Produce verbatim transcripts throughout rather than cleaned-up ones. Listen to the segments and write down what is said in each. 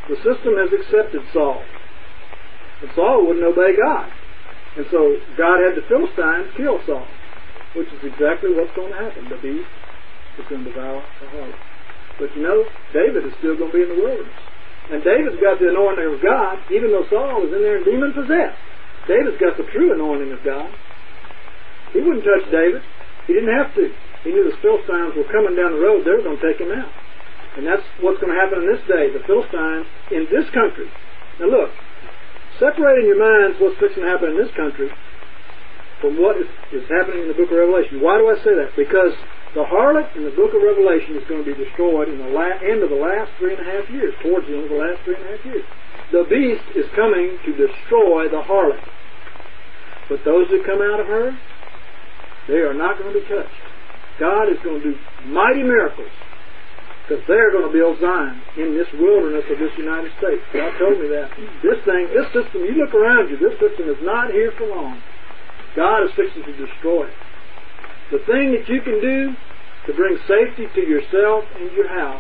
The system has accepted Saul. And Saul wouldn't obey God. And so God had the Philistines kill Saul, which is exactly what's going to happen. The beast is going to devour the harlot. But you know, David is still going to be in the wilderness. And David's got the anointing of God, even though Saul was in there demon-possessed. David's got the true anointing of God. He wouldn't touch David. He didn't have to. He knew the Philistines were coming down the road. They were going to take him out. And that's what's going to happen in this day. The Philistines in this country. Now look, separate in your minds what's fixing to happen in this country from what is, is happening in the book of Revelation. Why do I say that? Because the harlot in the book of Revelation is going to be destroyed in the la- end of the last three and a half years, towards the end of the last three and a half years. The beast is coming to destroy the harlot. But those that come out of her, they are not going to be touched. God is going to do mighty miracles because they're going to build Zion in this wilderness of this United States. God told me that. This thing, this system, you look around you, this system is not here for long. God is fixing to destroy it. The thing that you can do to bring safety to yourself and your house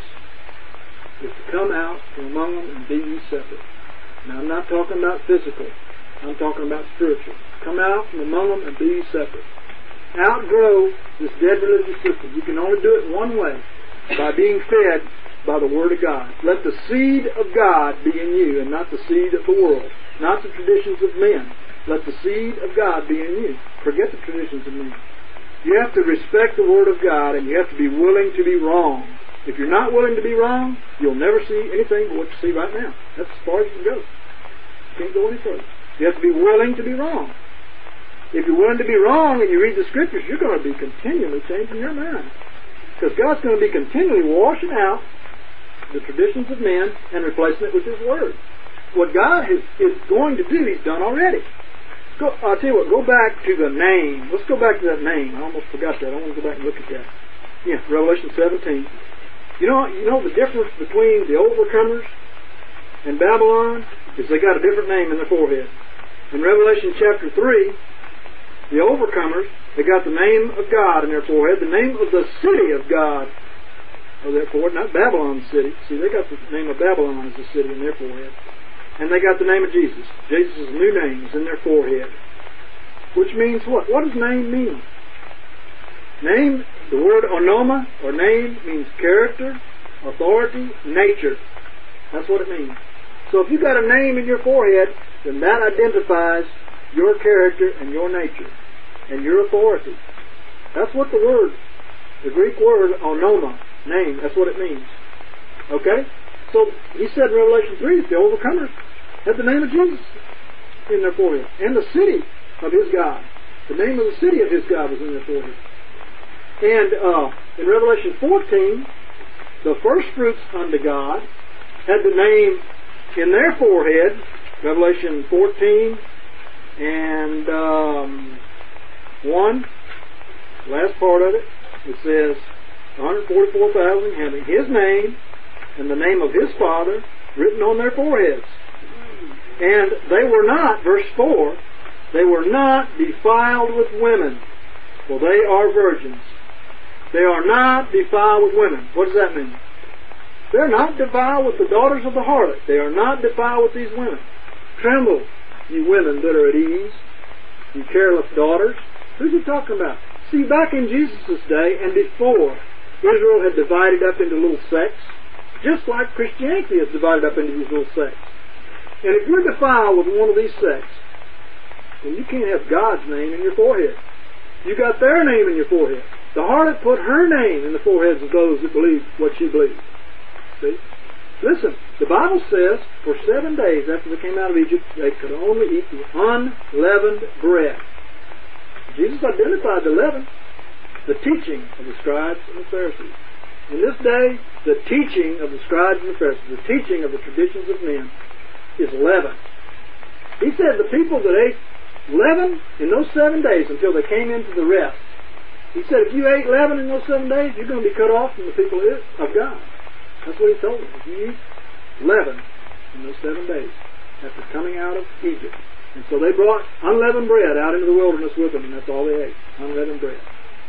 is to come out from among them and be ye separate. Now, I'm not talking about physical. I'm talking about spiritual. Come out from among them and be ye separate. Outgrow this dead religious system. You can only do it one way, by being fed by the Word of God. Let the seed of God be in you and not the seed of the world, not the traditions of men. Let the seed of God be in you. Forget the traditions of men. You have to respect the Word of God, and you have to be willing to be wrong. If you're not willing to be wrong, you'll never see anything but what you see right now. That's as far as you can go. You can't go any further. You have to be willing to be wrong. If you're willing to be wrong and you read the Scriptures, you're going to be continually changing your mind. Because God's going to be continually washing out the traditions of men and replacing it with His Word. What God is, is going to do, He's done already. Go, I'll tell you what, go back to the name. Let's go back to that name. I almost forgot that. I want to go back and look at that. Yeah, Revelation seventeen. You know, you know the difference between the overcomers and Babylon is they got a different name in their forehead. In Revelation chapter three, the overcomers, they got the name of God in their forehead, the name of the city of God on their forehead, not Babylon city. See, they got the name of Babylon as the city in their forehead. And they got the name of Jesus. Jesus' new name is in their forehead. Which means what? What does name mean? Name, the word onoma, or name, means character, authority, nature. That's what it means. So if you got a name in your forehead, then that identifies your character and your nature and your authority. That's what the word, the Greek word onoma, name, that's what it means. Okay? So he said in Revelation three that the overcomers had the name of Jesus in their forehead. And the city of his God. The name of the city of his God was in their forehead. And uh, in Revelation fourteen, the first fruits unto God had the name in their forehead. Revelation fourteen and um, one, last part of it, it says one hundred forty-four thousand having his name and the name of his Father written on their foreheads. And they were not, verse four, they were not defiled with women, for they are virgins. They are not defiled with women. What does that mean? They're not defiled with the daughters of the harlot. They are not defiled with these women. Tremble, you women that are at ease, you careless daughters. Who's he talking about? See, back in Jesus' day and before, Israel had divided up into little sects, just like Christianity is divided up into these little sects. And if you're defiled with one of these sects, then you can't have God's name in your forehead. You got their name in your forehead. The harlot put her name in the foreheads of those that believe what she believed. See? Listen, the Bible says for seven days after they came out of Egypt, they could only eat the unleavened bread. Jesus identified the leaven, the teaching of the scribes and the Pharisees. In this day, the teaching of the scribes and the Pharisees, the teaching of the traditions of men, is leaven. He said the people that ate leaven in those seven days until they came into the rest, he said if you ate leaven in those seven days, you're going to be cut off from the people of God. That's what he told them. If you eat leaven in those seven days after coming out of Egypt. And so they brought unleavened bread out into the wilderness with them, and that's all they ate, unleavened bread.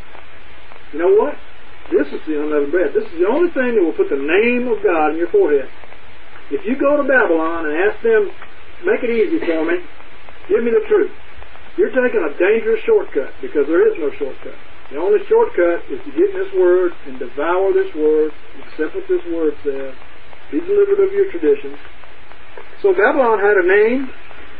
You know what? This is the unleavened bread. This is the only thing that will put the name of God in your forehead. If you go to Babylon and ask them, make it easy for me, give me the truth, you're taking a dangerous shortcut, because there is no shortcut. The only shortcut is to get in this Word and devour this Word, accept what this Word says, be delivered of your traditions. So Babylon had a name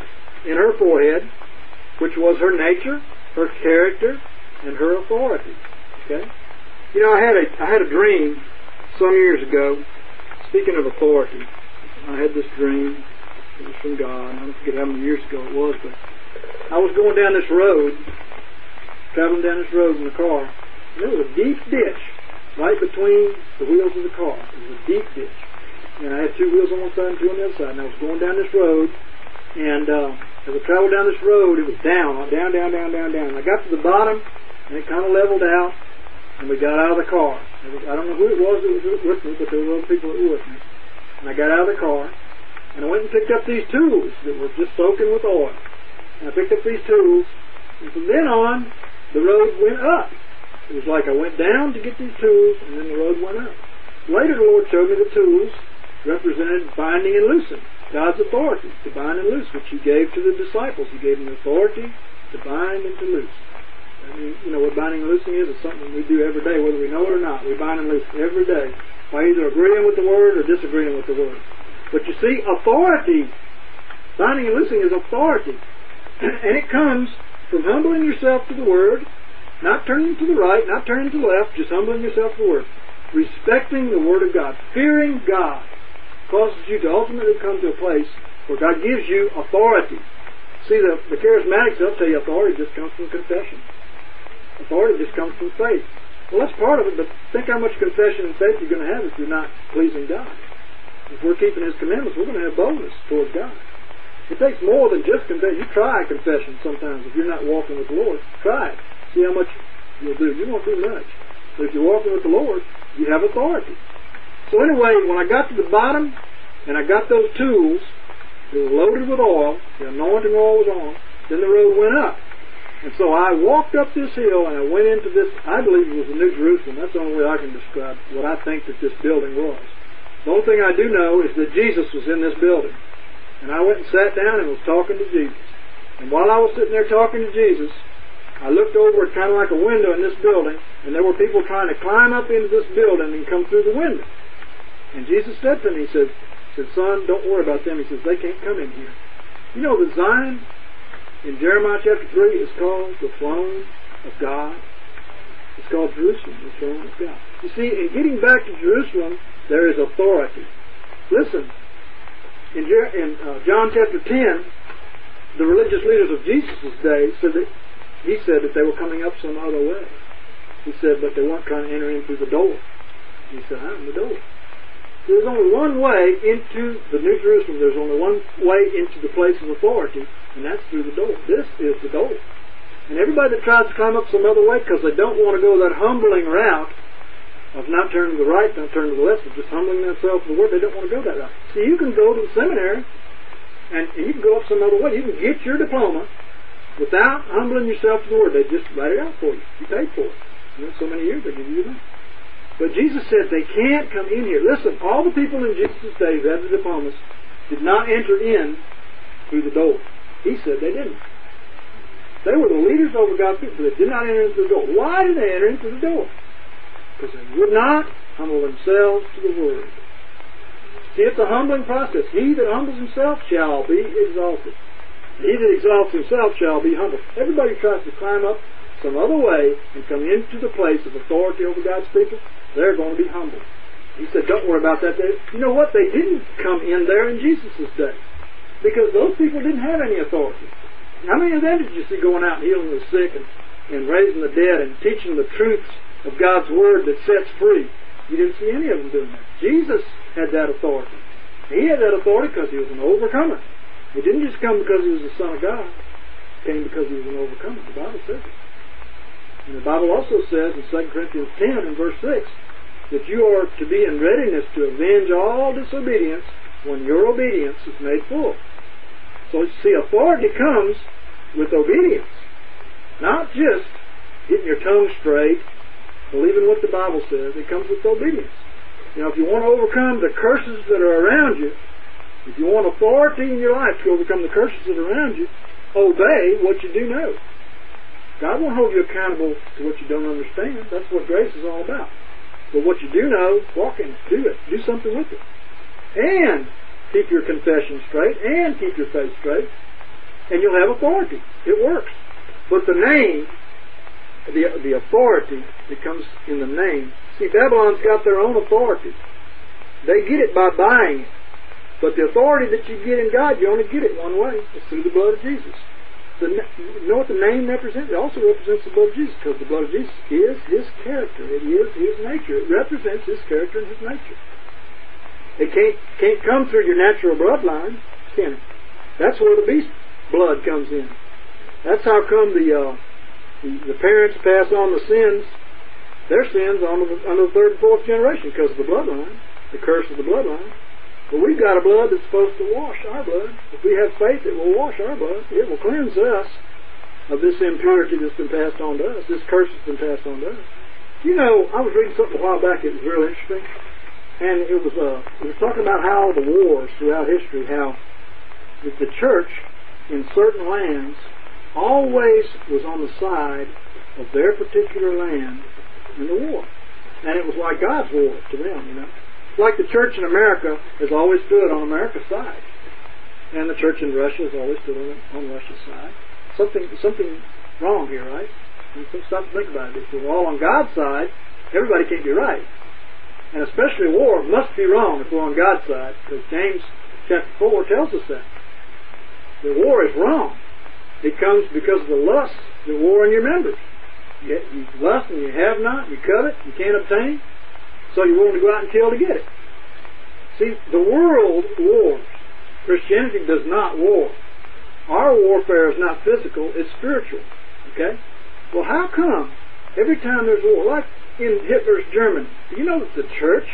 in her forehead, which was her nature, her character, and her authority. Okay? You know, I had a I had a dream some years ago. Speaking of authority, I had this dream. It was from God. I don't forget how many years ago it was, but I was going down this road, traveling down this road in the car, and there was a deep ditch right between the wheels of the car. It was a deep ditch. And I had two wheels on one side and two on the other side. And I was going down this road, and uh, as I traveled down this road, it was down, down, down, down, down, down. And I got to the bottom, and it kind of leveled out, and we got out of the car. I don't know who it was that was with me, but there were other people that were with me. And I got out of the car, and I went and picked up these tools that were just soaking with oil. And I picked up these tools, and from then on, the road went up. It was like I went down to get these tools, and then the road went up. Later, the Lord showed me the tools represented binding and loosing, God's authority to bind and loose, which He gave to the disciples. He gave them the authority to bind and to loose. I mean, you know what binding and loosing is? It's something we do every day, whether we know it or not. We bind and loose every day by either agreeing with the Word or disagreeing with the Word. But you see, authority, binding and loosing is authority. And it comes from humbling yourself to the Word, not turning to the right, not turning to the left, just humbling yourself to the Word. Respecting the Word of God, fearing God, causes you to ultimately come to a place where God gives you authority. See, the, the charismatics, they'll tell you authority just comes from confession. Authority just comes from faith. Well, that's part of it, but think how much confession and faith you're going to have if you're not pleasing God. If we're keeping His commandments, we're going to have boldness toward God. It takes more than just confession. You try confession sometimes if you're not walking with the Lord. Try it. See how much you'll do. You won't do much. But if you're walking with the Lord, you have authority. So anyway, when I got to the bottom, and I got those tools, they were loaded with oil, the anointing oil was on, then the road went up. And so I walked up this hill, and I went into this, I believe it was the New Jerusalem. That's the only way I can describe what I think that this building was. The only thing I do know is that Jesus was in this building. And I went and sat down and was talking to Jesus. And while I was sitting there talking to Jesus, I looked over at kind of like a window in this building, and there were people trying to climb up into this building and come through the window. And Jesus said to me, he said, he said, son, don't worry about them. He says, they can't come in here. You know, the Zion in Jeremiah chapter three is called the throne of God. It's called Jerusalem, the throne of God. You see, in getting back to Jerusalem, there is authority. Listen, in, Jer- in uh, John chapter ten, the religious leaders of Jesus' day said that he said that they were coming up some other way. He said, but they weren't trying to enter in through the door. He said, I'm the door. There's only one way into the New Jerusalem. There's only one way into the place of authority, and that's through the door. This is the door. And everybody that tries to climb up some other way because they don't want to go that humbling route of not turning to the right, not turning to the left, but just humbling themselves to the Word, they don't want to go that route. See, you can go to the seminary, and, and you can go up some other way. You can get your diploma without humbling yourself to the Word. They just write it out for you. You paid for it. You know, so many years they give you your money. But Jesus said they can't come in here. Listen, all the people in Jesus' day who had the diplomas did not enter in through the door. He said they didn't. They were the leaders over God's people, but they did not enter in through the door. Why did they enter in through the door? Because they would not humble themselves to the Word. See, it's a humbling process. He that humbles himself shall be exalted. He that exalts himself shall be humbled. Everybody tries to climb up some other way and come into the place of authority over God's people, they're going to be humbled. He said, don't worry about that. They, you know what? They didn't come in there in Jesus' day because those people didn't have any authority. How many of them did you see going out and healing the sick and, and raising the dead and teaching the truths of God's Word that sets free? You didn't see any of them doing that. Jesus had that authority. He had that authority because he was an overcomer. He didn't just come because he was the Son of God. He came because he was an overcomer. The Bible says it. And the Bible also says in Second Corinthians ten and verse six that you are to be in readiness to avenge all disobedience when your obedience is made full. So you see, authority comes with obedience. Not just getting your tongue straight, believing what the Bible says. It comes with obedience. You know, if you want to overcome the curses that are around you, If you want authority in your life to overcome the curses that are around you, obey what you do know. God won't hold you accountable to what you don't understand. That's what grace is all about. But what you do know, walk in it. Do it. Do something with it. And keep your confession straight and keep your faith straight. And you'll have authority. It works. But the name, the, the authority that comes in the name. See, Babylon's got their own authority. They get it by buying it. But the authority that you get in God, you only get it one way. It's through the blood of Jesus. The, you know what the name represents? It also represents the blood of Jesus, because the blood of Jesus is His character. It is His nature. It represents His character and His nature. It can't, can't come through your natural bloodline, can it? That's where the beast blood comes in. That's how come the, uh, the, the parents pass on the sins, their sins, on the, on the third and fourth generation, because of the bloodline, the curse of the bloodline. But we've got a blood that's supposed to wash our blood. If we have faith, it will wash our blood. It will cleanse us of this impurity that's been passed on to us, this curse that's been passed on to us. You know, I was reading something a while back. It was real interesting. And it was, uh, it was talking about how the wars throughout history, how the church in certain lands always was on the side of their particular land in the war. And it was like God's war to them, you know. Like the church in America has always stood on America's side. And the church in Russia has always stood on, on Russia's side. Something something wrong here, right? And stop to think about it. If we're all on God's side, everybody can't be right. And especially war must be wrong if we're on God's side. Because James chapter four tells us that. The war is wrong. It comes because of the lust that war in your members. You, you lust and you have not, you covet, you can't obtain. So you're willing to go out and kill to get it. See, the world wars. Christianity does not war. Our warfare is not physical, it's spiritual. Okay? Well, how come every time there's war, like in Hitler's Germany, do you know that the church,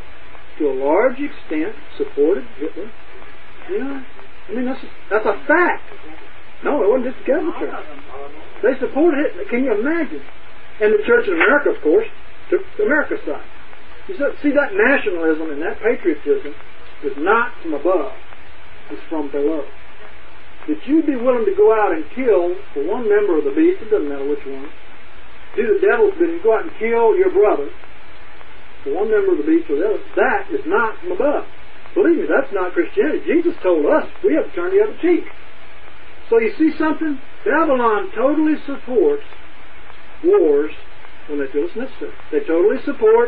to a large extent, supported Hitler? You know? I mean, that's a, that's a fact. No, it wasn't just the Catholic Church. They supported Hitler. Can you imagine? And the church in America, of course, took America's side. You see, that nationalism and that patriotism is not from above. It's from below. That you'd be willing to go out and kill for one member of the beast, it doesn't matter which one, do the devil's bidding, go out and kill your brother for one member of the beast or the other, that is not from above. Believe me, that's not Christianity. Jesus told us we have to turn the other cheek. So you see something? Babylon totally supports wars when they feel it's necessary. They totally support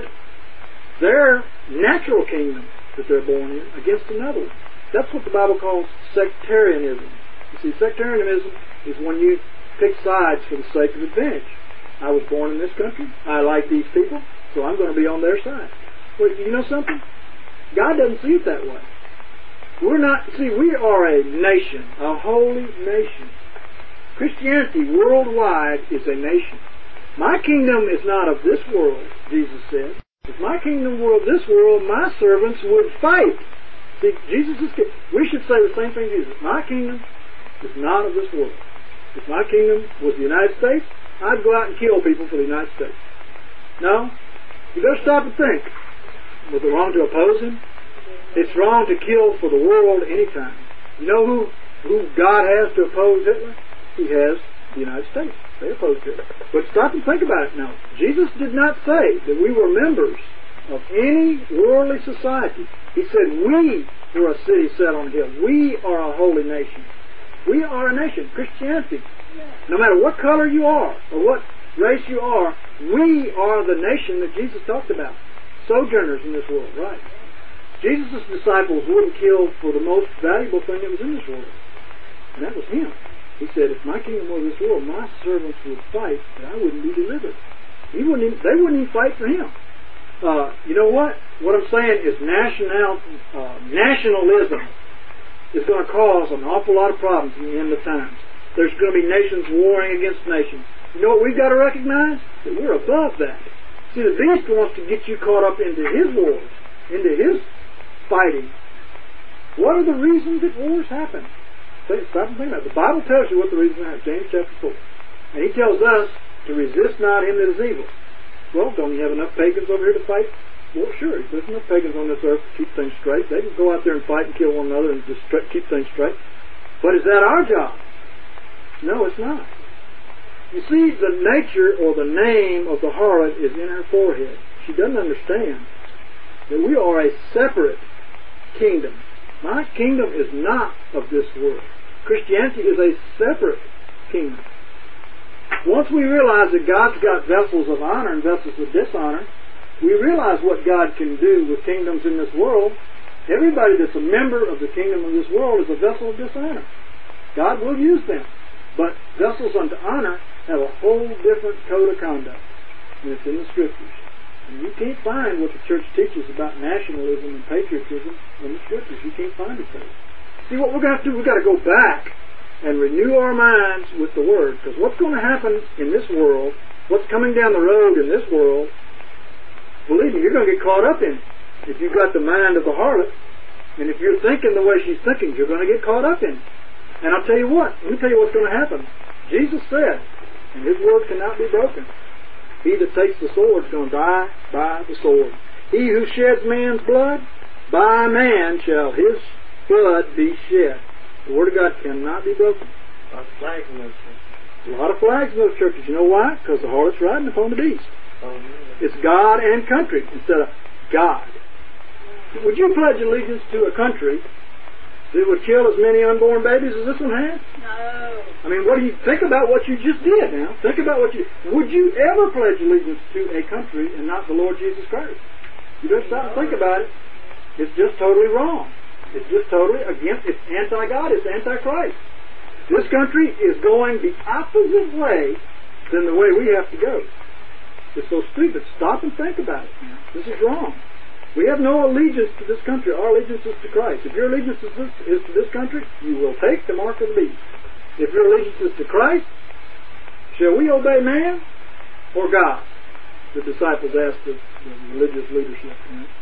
their natural kingdom that they're born in against another one. That's what the Bible calls sectarianism. You see, sectarianism is when you pick sides for the sake of advantage. I was born in this country. I like these people, so I'm going to be on their side. Well, you know something? God doesn't see it that way. We're not, see, we are a nation, a holy nation. Christianity worldwide is a nation. My kingdom is not of this world, Jesus said. If my kingdom were of this world, my servants would fight. See, Jesus is, we should say the same thing Jesus. My kingdom is not of this world. If my kingdom was the United States, I'd go out and kill people for the United States. No? You better stop and think. Was it wrong to oppose him? It's wrong to kill for the world anytime. You know who, who God has to oppose Hitler? He has the United States. They opposed it. But stop and think about it now. Jesus did not say that we were members of any worldly society. He said we were a city set on a hill. We are a holy nation. We are a nation. Christianity. No matter what color you are or what race you are, we are the nation that Jesus talked about. Sojourners in this world, right? Jesus' disciples wouldn't kill for the most valuable thing that was in this world. And that was Him. He said, if my kingdom were this world, my servants would fight, and I wouldn't be delivered. He wouldn't even, they wouldn't even fight for Him. Uh, you know what? What I'm saying is national, uh, nationalism is going to cause an awful lot of problems in the end of times. There's going to be nations warring against nations. You know what we've got to recognize? That we're above that. See, the beast wants to get you caught up into his wars, into his fighting. What are the reasons that wars happen? Stop and think about it. The Bible tells you what the reasons are. James chapter four. And he tells us to resist not him that is evil. Well, don't you have enough pagans over here to fight Well, sure. There's enough pagans on this earth to keep things straight. They can go out there and fight and kill one another and just keep things straight. But is that our job? No, it's not. You see, the nature or the name of the harlot is in her forehead. She doesn't understand that we are a separate kingdom. My kingdom is not of this world. Christianity is a separate kingdom. Once we realize that God's got vessels of honor and vessels of dishonor, we realize what God can do with kingdoms in this world. Everybody that's a member of the kingdom of this world is a vessel of dishonor. God will use them. But vessels unto honor have a whole different code of conduct. And it's in the Scriptures. And you can't find what the church teaches about nationalism and patriotism in the Scriptures. You can't find it there. See, what we're going to have to do, we've got to go back and renew our minds with the Word. Because what's going to happen in this world, what's coming down the road in this world, believe me, you're going to get caught up in it. If you've got the mind of the harlot, and if you're thinking the way she's thinking, you're going to get caught up in it. And I'll tell you what, let me tell you what's going to happen. Jesus said, and His word cannot be broken, he that takes the sword is going to die by the sword. He who sheds man's blood, by man shall his blood be shed. The word of God cannot be broken. A lot of flags in those churches. A lot of flags in those churches. You know why? Because the harlot's riding upon the beast. Oh, yeah. It's God and country instead of God. Would you pledge allegiance to a country that would kill as many unborn babies as this one has? No. I mean, what do you think about what you just did now? Think about what you... Would you ever pledge allegiance to a country and not the Lord Jesus Christ? You just stop and think about it. It's just totally wrong. It's just totally against... It's anti-God. It's anti-Christ. This country is going the opposite way than the way we have to go. It's so stupid. Stop and think about it. This is wrong. We have no allegiance to this country. Our allegiance is to Christ. If your allegiance is, this, is to this country, you will take the mark of the beast. If your allegiance is to Christ, shall we obey man or God? The disciples asked the, the religious leadership. You know?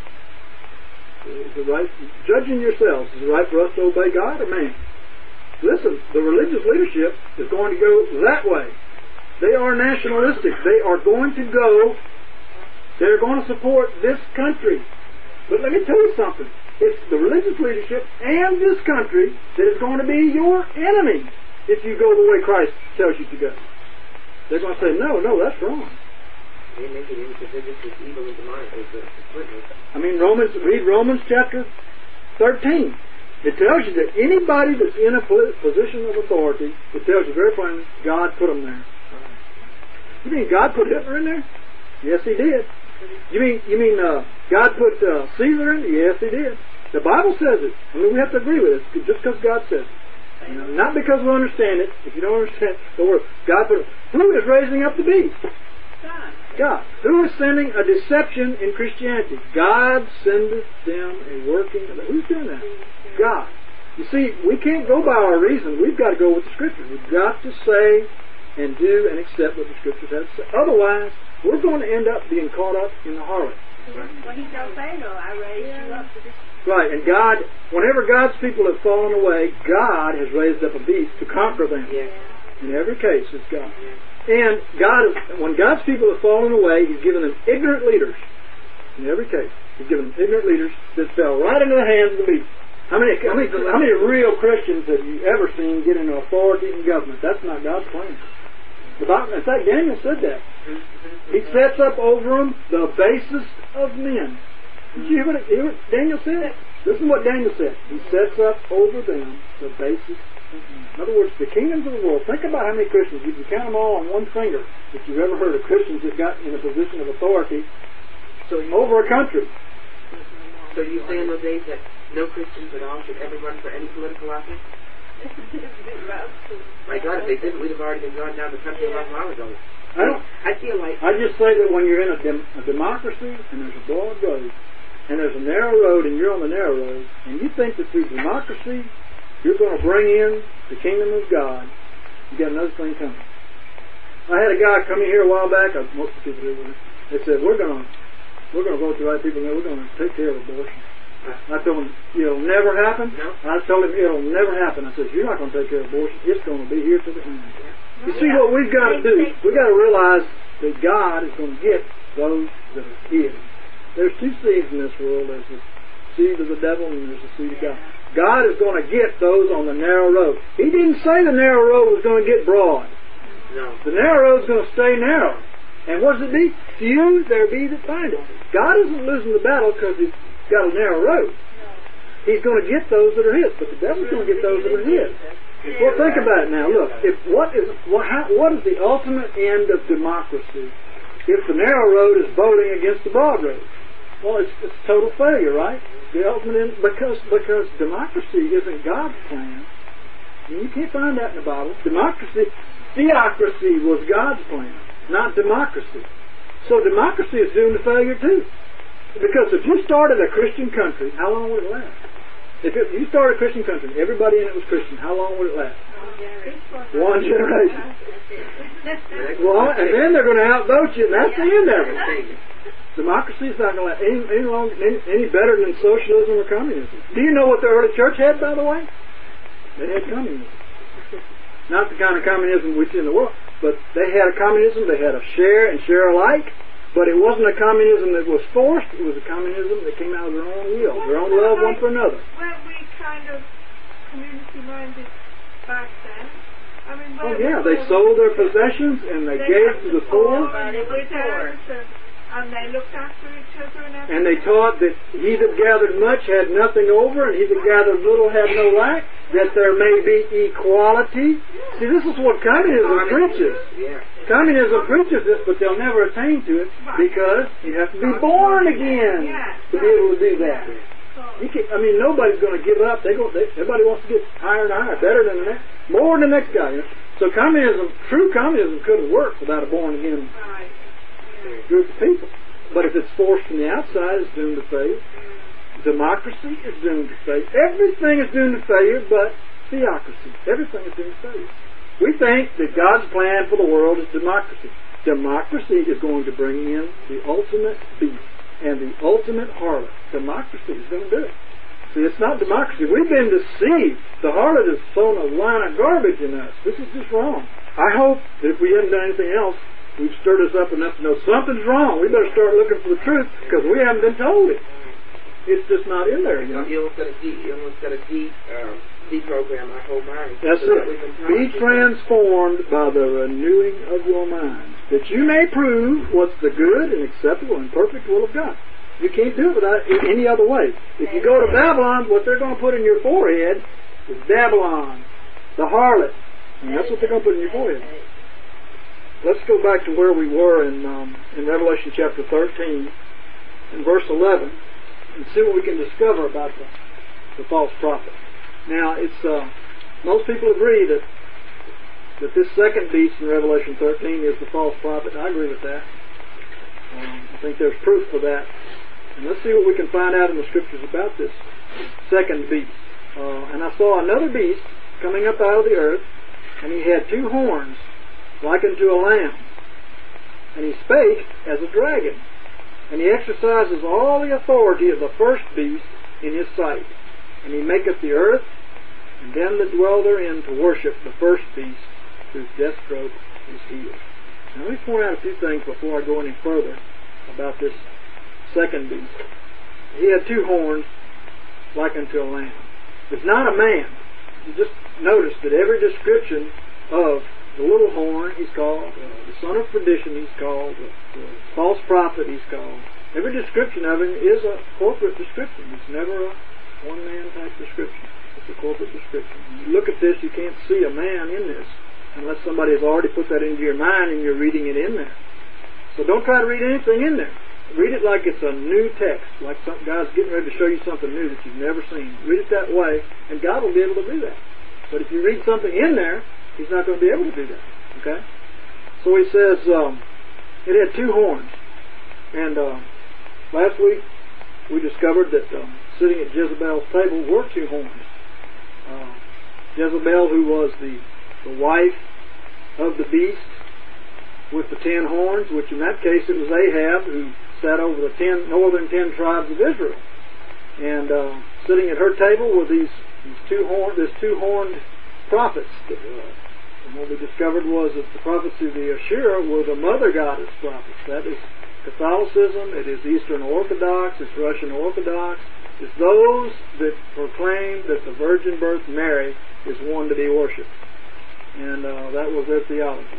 Is it right? Judging yourselves, is it right for us to obey God or man? Listen, the religious leadership is going to go that way. They are nationalistic. They are going to go, they're going to support this country. But let me tell you something. It's the religious leadership and this country that is going to be your enemy if you go the way Christ tells you to go. They're going to say, no, no, that's wrong. They make it into religious as evil and demonic as the split. I mean, Romans, read Romans chapter thirteen. It tells you that anybody that's in a position of authority, it tells you very plainly, God put them there. You mean God put Hitler in there? Yes, He did. You mean you mean uh, God put uh, Caesar in? Yes, He did. The Bible says it. I mean, we have to agree with it just because God says it. You know, not because we understand it. If you don't understand the word, God put it. Who is raising up the beast? God. God. Who is sending a deception in Christianity? God sendeth them a working. Who's doing that? God. You see, we can't go by our reason. We've got to go with the Scriptures. We've got to say and do and accept what the Scriptures have to say. Otherwise, we're going to end up being caught up in the harlot. Well, He tells Pharaoh, I raised you up to this. Right, and God, whenever God's people have fallen away, God has raised up a beast to conquer them. Yeah. In every case, it's God. And God, when God's people have fallen away, He's given them ignorant leaders. In every case, He's given them ignorant leaders that fell right into the hands of the beast. How many, how many, how many real Christians have you ever seen get into authority in government? That's not God's plan. The Bible, in fact, Daniel said that. He sets up over them the basest of men. Did you hear what, hear what Daniel said? Listen to what Daniel said. He sets up over them the basest of men. In other words, the kingdoms of the world. Think about how many Christians, you can count them all on one finger, if you've ever heard of Christians that got in a position of authority So you, over a country. so you say in those days that no Christians at all should ever run for any political office? My God, if they didn't, we'd have already been gone down the country a long while ago. I don't. I feel like I just say that when you're in a, dem- a democracy and there's a broad road and there's a narrow road and you're on the narrow road and you think that through democracy you're going to bring in the kingdom of God, you got another thing coming. I had a guy come in here a while back. Uh, most of the people here were. They said we're going to we're going to vote the right people. We're going to take care of abortion. I told him, it'll never happen. No. I told him, it'll never happen. I said, you're not going to take care of abortion. It's going to be here to the end. You see what we've got to do? We've got to realize that God is going to get those that are His. There's two seeds in this world. There's the seed of the devil and there's the seed of God. God is going to get those on the narrow road. He didn't say the narrow road was going to get broad. No. The narrow road is going to stay narrow. And what does it be? Few there be that find it. God isn't losing the battle because he's got a narrow road. He's going to get those that are his, but the devil's going to get those that are his. Well, think about it now. Look, if what is what, how, what is the ultimate end of democracy? If the narrow road is voting against the broad road, well, it's, it's total failure, right? The ultimate end, because because democracy isn't God's plan. I mean, you can't find that in the Bible. Democracy, theocracy was God's plan, not democracy. So democracy is doomed to failure too. Because if you started a Christian country, how long would it last? If it, you started a Christian country, everybody in it was Christian, how long would it last? One generation. Well, and then they're going to outvote you, and that's the end of it. Democracy is not going to last any, any, long, any, any better than socialism or communism. Do you know what the early church had, by the way? They had communism. Not the kind of communism we see in the world, but they had a communism, they had a share and share alike, but it wasn't a communism that was forced, it was a communism that came out of their own will, their own love one for another. Weren't we kind of community-minded back then? I mean, oh yeah, they sold their possessions and they, they gave to the poor. And, and they looked after each other and everything. And they taught that he that gathered much had nothing over, and he that gathered little had no lack, that there may be equality. Yeah. See, this is what communism preaches. Yeah. Communism preaches this, but they'll never attain to it because you have to be born again yeah. to be able to do that. You can't, I mean, nobody's going to give up. They go. They, everybody wants to get higher and higher, better than the next, more than the next guy. You know? So communism, true communism, couldn't work without a born again right. yeah. group of people. But if it's forced from the outside, it's doomed to failure. Democracy is doomed to failure. Everything is doomed to failure, but theocracy. Everything is doomed to failure. We think that God's plan for the world is democracy. Democracy is going to bring in the ultimate beast and the ultimate harlot. Democracy is going to do it. See, it's not democracy. We've been deceived. The harlot has sown a line of garbage in us. This is just wrong. I hope that if we hadn't done anything else, we've stirred us up enough to know something's wrong. We better start looking for the truth because we haven't been told it. It's just not in there. You know? You almost got a deep, you almost got a deep, um, deprogram our whole mind. That's so it. That be transformed by the renewing of your mind, that you may prove what's the good and acceptable and perfect will of God. You can't do it without it any other way. If you go to Babylon, what they're going to put in your forehead is Babylon, the harlot, and that's what they're going to put in your forehead. Let's go back to where we were in um, in Revelation chapter thirteen, in verse eleven, and see what we can discover about the, the false prophet. Now, it's uh, most people agree that that this second beast in Revelation thirteen is the false prophet. I agree with that. Um, I think there's proof for that. And let's see what we can find out in the scriptures about this second beast. Uh, and I saw another beast coming up out of the earth, and he had two horns, like unto a lamb. And he spake as a dragon. And he exercises all the authority of the first beast in his sight. And he maketh the earth, and them that dwell therein, to worship the first beast, whose death stroke is healed. Now let me point out a few things before I go any further about this second beast. He had two horns, like unto a lamb. It's not a man. You just notice that every description of the little horn, he's called uh, the son of perdition, he's called the, the false prophet, he's called. Every description of him is a corporate description. It's never a one-man type description. It's a corporate description. When you look at this, you can't see a man in this unless somebody has already put that into your mind and you're reading it in there. So don't try to read anything in there. Read it like it's a new text, like some, God's getting ready to show you something new that you've never seen. Read it that way, and God will be able to do that. But if you read something in there, He's not going to be able to do that. Okay? So He says, um, it had two horns. And uh, last week, we discovered that um, sitting at Jezebel's table were two horns. Uh, Jezebel, who was the, the wife of the beast with the ten horns, which in that case it was Ahab, who sat over the ten northern ten tribes of Israel. And uh, sitting at her table were these, these two horn, this two horned prophets. That, uh, and what we discovered was that the prophets of the Asherah were the mother goddess prophets. That is Catholicism, it is Eastern Orthodox, it's Russian Orthodox. It's those that proclaim that the virgin birth Mary is one to be worshipped. And uh, that was their theology.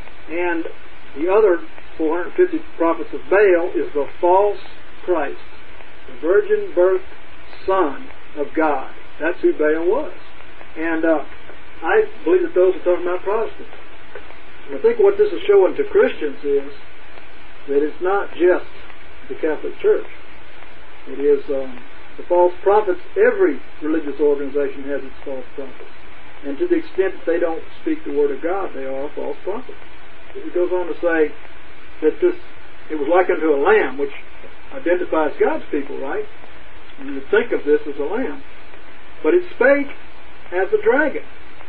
And the other four hundred fifty prophets of Baal is the false Christ, the virgin birth Son of God. That's who Baal was. And uh, I believe that those are talking about Protestants. And I think what this is showing to Christians is that it's not just the Catholic Church. It is um, the false prophets. Every religious organization has its false prophets. And to the extent that they don't speak the Word of God, they are a false prophet. It goes on to say that this, it was like unto a lamb, which identifies God's people, right? And you would think of this as a lamb. But it spake as a dragon.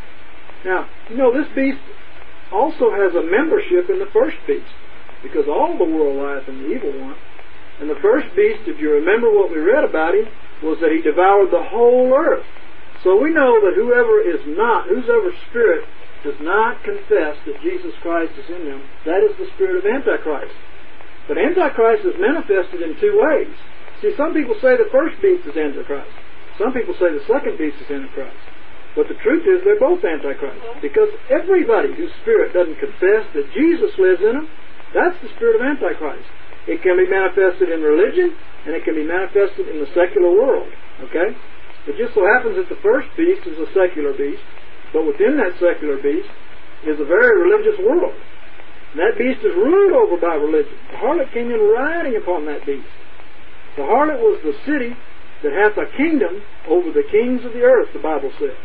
Now, you know, this beast also has a membership in the first beast, because all the world lieth in the evil one. And the first beast, if you remember what we read about him, was that he devoured the whole earth. So we know that whoever is not, whosoever spirit does not confess that Jesus Christ is in them, that is the spirit of Antichrist. But Antichrist is manifested in two ways. See, some people say the first beast is Antichrist. Some people say the second beast is Antichrist. But the truth is they're both Antichrist. Because everybody whose spirit doesn't confess that Jesus lives in them, that's the spirit of Antichrist. It can be manifested in religion, and it can be manifested in the secular world. Okay? It just so happens that the first beast is a secular beast, but within that secular beast is a very religious world. And that beast is ruled over by religion. The harlot came in riding upon that beast. The harlot was the city that hath a kingdom over the kings of the earth, the Bible says.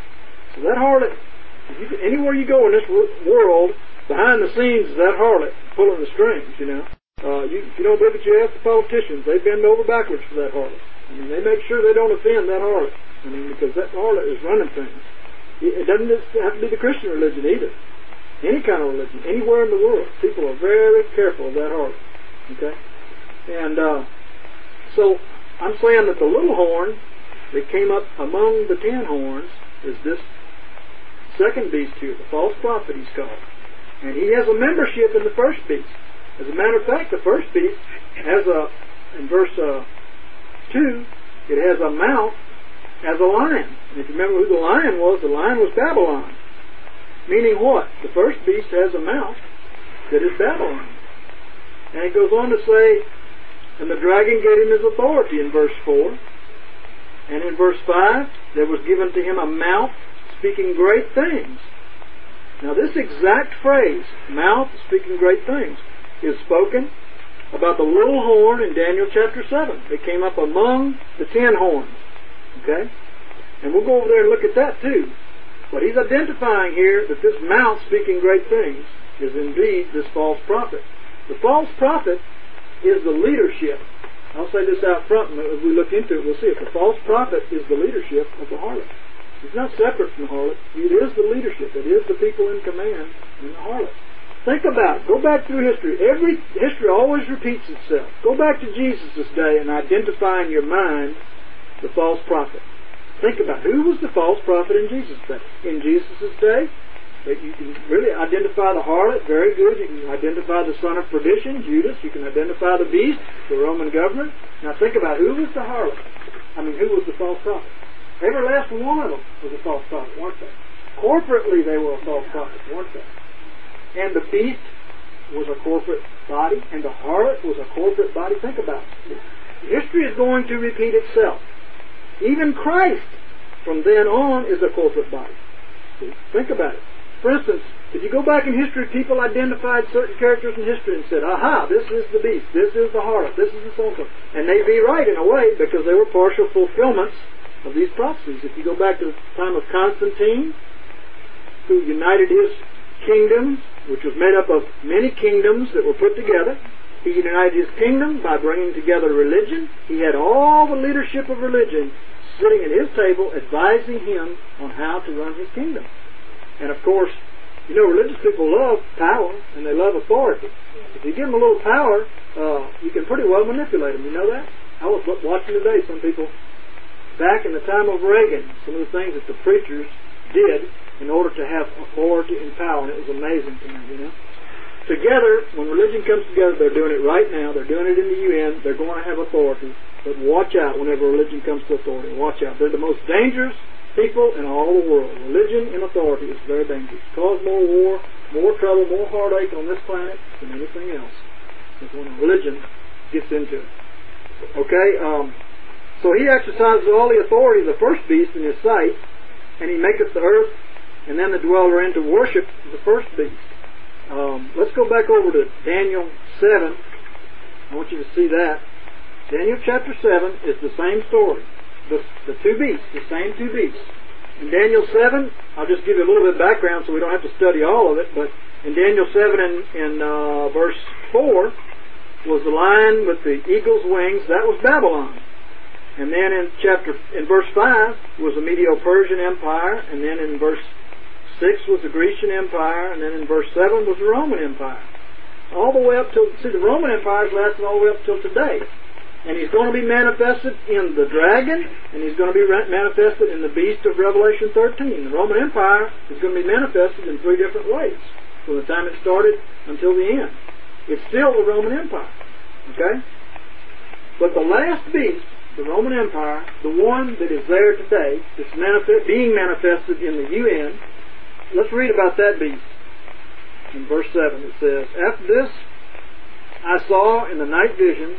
So that harlot, you, anywhere you go in this world, behind the scenes is that harlot pulling the strings, you know. Uh, you, if you don't believe it, you ask the politicians. They bend over backwards for that harlot. I mean, they make sure they don't offend that harlot. I mean, because that harlot is running things. It doesn't have to be the Christian religion either. Any kind of religion, anywhere in the world. People are very careful of that harlot. Okay? And uh, so I'm saying that the little horn that came up among the ten horns is this second beast here, the false prophet he's called. And he has a membership in the first beast. As a matter of fact, the first beast has a, in verse uh, two, it has a mouth as a lion. And if you remember who the lion was, the lion was Babylon. Meaning what? The first beast has a mouth that is Babylon. And it goes on to say, and the dragon gave him his authority in verse four. And in verse five, there was given to him a mouth speaking great things. Now this exact phrase, mouth speaking great things, is spoken about the little horn in Daniel chapter seven. It came up among the ten horns. Okay? And we'll go over there and look at that too. But he's identifying here that this mouth speaking great things is indeed this false prophet. The false prophet is the leadership. I'll say this out front, and as we look into it, we'll see it. The false prophet is the leadership of the harlot. It's not separate from the harlot. It is the leadership. It is the people in command in the harlot. Think about it. Go back through history. Every history always repeats itself. Go back to Jesus' day and identify in your mind the false prophet. Think about who was the false prophet in Jesus' day. In Jesus' day, you can really identify the harlot, very good. You can identify the son of perdition, Judas. You can identify the beast, the Roman government. Now think about who was the harlot. I mean, who was the false prophet? Every last one of them was a false prophet, weren't they? Corporately, they were a false prophet, weren't they? And the beast was a corporate body, and the harlot was a corporate body. Think about it. History is going to repeat itself. Even Christ, from then on, is a corporate body. See? Think about it. For instance, if you go back in history, people identified certain characters in history and said, aha, this is the beast, this is the harlot, this is the so-and-so. And they'd be right in a way, because they were partial fulfillments of these prophecies. If you go back to the time of Constantine, who united his kingdom, which was made up of many kingdoms that were put together, he united his kingdom by bringing together religion. He had all the leadership of religion sitting at his table advising him on how to run his kingdom. And of course, you know, religious people love power and they love authority. If you give them a little power, uh, you can pretty well manipulate them. You know that? I was watching today some people, back in the time of Reagan, some of the things that the preachers did in order to have authority and power, and it was amazing to me, you know. together, when religion comes together, they're doing it right now. They're doing it in the U N. They're going to have authority. But watch out whenever religion comes to authority. Watch out. They're the most dangerous people in all the world. Religion and authority is very dangerous. Cause more war, more trouble, more heartache on this planet than anything else. It's when religion gets into it. Okay? Um, so he exercises all the authority of the first beast in his sight, and he maketh the earth and then the dweller in to worship the first beast. Um, let's go back over to Daniel seven. I want you to see that. Daniel chapter seven is the same story. The, the two beasts, the same two beasts. In Daniel seven, I'll just give you a little bit of background so we don't have to study all of it, but in Daniel seven in, in uh, verse four was the lion with the eagle's wings. That was Babylon. And then in chapter, in verse five was the Medo-Persian Empire, and then in verse six was the Grecian Empire, and then in verse seven was the Roman Empire. All the way up till, see, the Roman Empire is lasting all the way up till today. And he's going to be manifested in the dragon, and he's going to be manifested in the beast of Revelation thirteen. The Roman Empire is going to be manifested in three different ways, from the time it started until the end. It's still the Roman Empire. Okay? But the last beast, the Roman Empire, the one that is there today, that's manifest, being manifested in the U N, let's read about that beast. In verse seven it says, After this I saw in the night visions,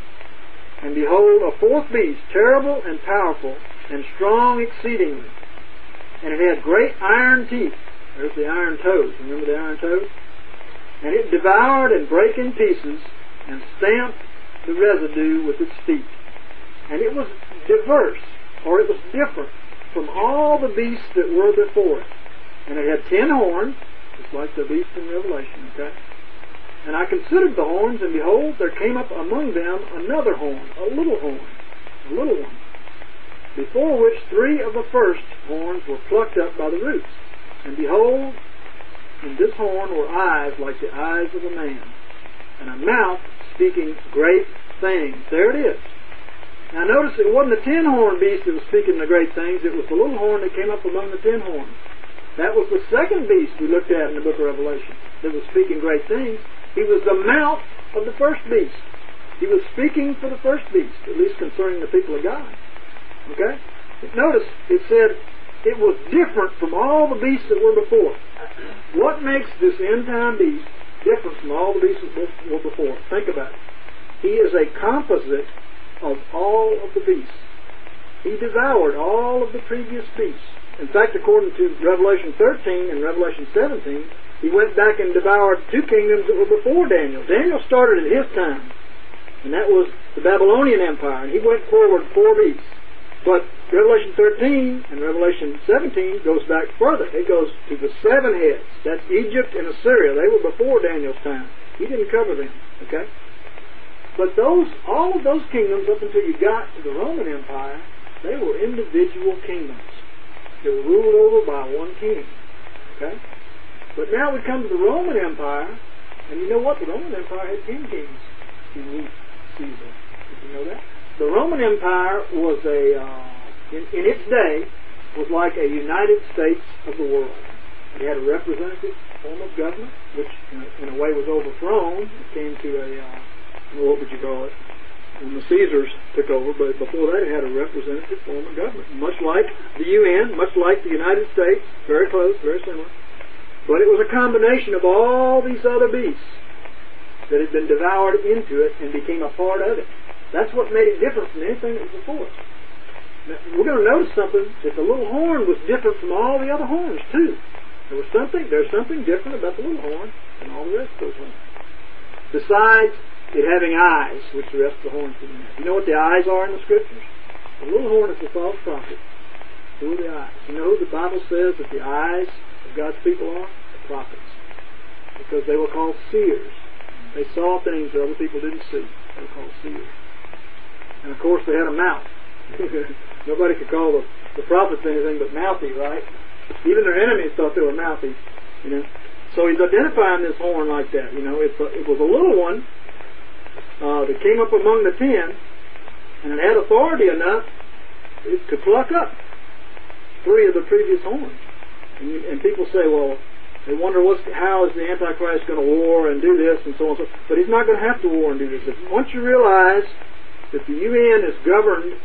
and behold, a fourth beast, terrible and powerful, and strong exceedingly. And it had great iron teeth. There's the iron toes. Remember the iron toes? And it devoured and brake in pieces, and stamped the residue with its feet. And it was diverse, or it was different, from all the beasts that were before it. And it had ten horns, just like the beast in Revelation, okay? And I considered the horns, and behold, there came up among them another horn, a little horn, a little one, before which three of the first horns were plucked up by the roots. And behold, in this horn were eyes like the eyes of a man, and a mouth speaking great things. There it is. Now notice it wasn't the ten-horn beast that was speaking the great things, it was the little horn that came up among the ten horns. That was the second beast we looked at in the book of Revelation that was speaking great things. He was the mouth of the first beast. He was speaking for the first beast, at least concerning the people of God. Okay? Notice, it said it was different from all the beasts that were before. What makes this end-time beast different from all the beasts that were before? Think about it. He is a composite of all of the beasts. He devoured all of the previous beasts. In fact, according to Revelation thirteen and Revelation seventeen, he went back and devoured two kingdoms that were before Daniel. Daniel started at his time, and that was the Babylonian Empire, and he went forward four beasts. But Revelation thirteen and Revelation seventeen goes back further. It goes to the seven heads. That's Egypt and Assyria. They were before Daniel's time. He didn't cover them, okay? But those, all of those kingdoms, up until you got to the Roman Empire, they were individual kingdoms. They were ruled over by one king, okay? But now we come to the Roman Empire, and you know what? The Roman Empire had ten kings. Caesar. Did you know that? The Roman Empire was a, uh, in, in its day, was like a United States of the world. It had a representative form of government, which in a, in a way was overthrown. It came to a, uh, what would you call it? When the Caesars took over, but before that it had a representative form of government. Much like the U N, much like the United States, very close, very similar. But it was a combination of all these other beasts that had been devoured into it and became a part of it. That's what made it different from anything that was before it. Now, we're going to notice something, that the little horn was different from all the other horns, too. There was something, there's something different about the little horn than all the rest of those horns. Besides it having eyes, which the rest of the horns didn't have. You know what the eyes are in the Scriptures? The little horn is the false prophet. Who are the eyes? You know who the Bible says that the eyes of God's people are? The prophets. Because they were called seers. They saw things that other people didn't see. They were called seers. And of course they had a mouth. Nobody could call the, the prophets anything but mouthy, right? Even their enemies thought they were mouthy. You know? So he's identifying this horn like that. You know, it's a, it was a little one Uh, that came up among the ten, and it had authority enough to pluck up three of the previous horns. And, you, and people say, well, They wonder what's, how is the Antichrist going to war and do this and so on and so forth. But he's not going to have to war and do this. If, once you realize that the U N is governed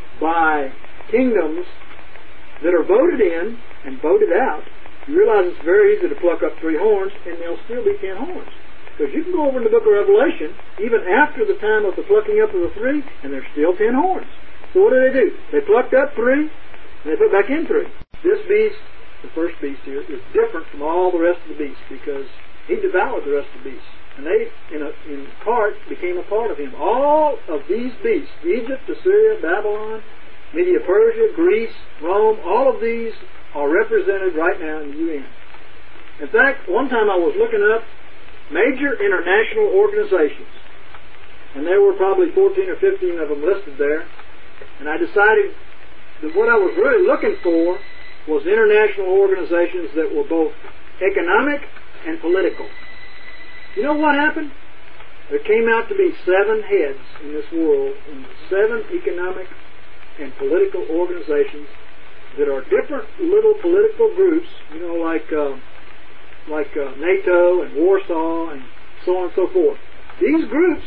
by kingdoms that are voted in and voted out, you realize it's very easy to pluck up three horns and there'll still be ten horns. Because you can go over in the book of Revelation, even after the time of the plucking up of the three, and there's still ten horns. So what do they do? They plucked up three, and they put back in three. This beast, the first beast here, is different from all the rest of the beasts because he devoured the rest of the beasts. And they, in, a, in part, became a part of him. All of these beasts, Egypt, Assyria, Babylon, Media Persia, Greece, Rome, all of these are represented right now in the U N. In fact, one time I was looking up major international organizations, and there were probably fourteen or fifteen of them listed there, and I decided that what I was really looking for was international organizations that were both economic and political. You know what happened? There came out to be seven heads in this world, in seven economic and political organizations that are different little political groups, you know, like uh, like uh, NATO and Warsaw and so on and so forth. These groups,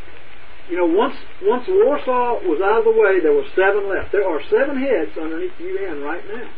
you know, once once Warsaw was out of the way, there were seven left. There are seven heads underneath the U N right now.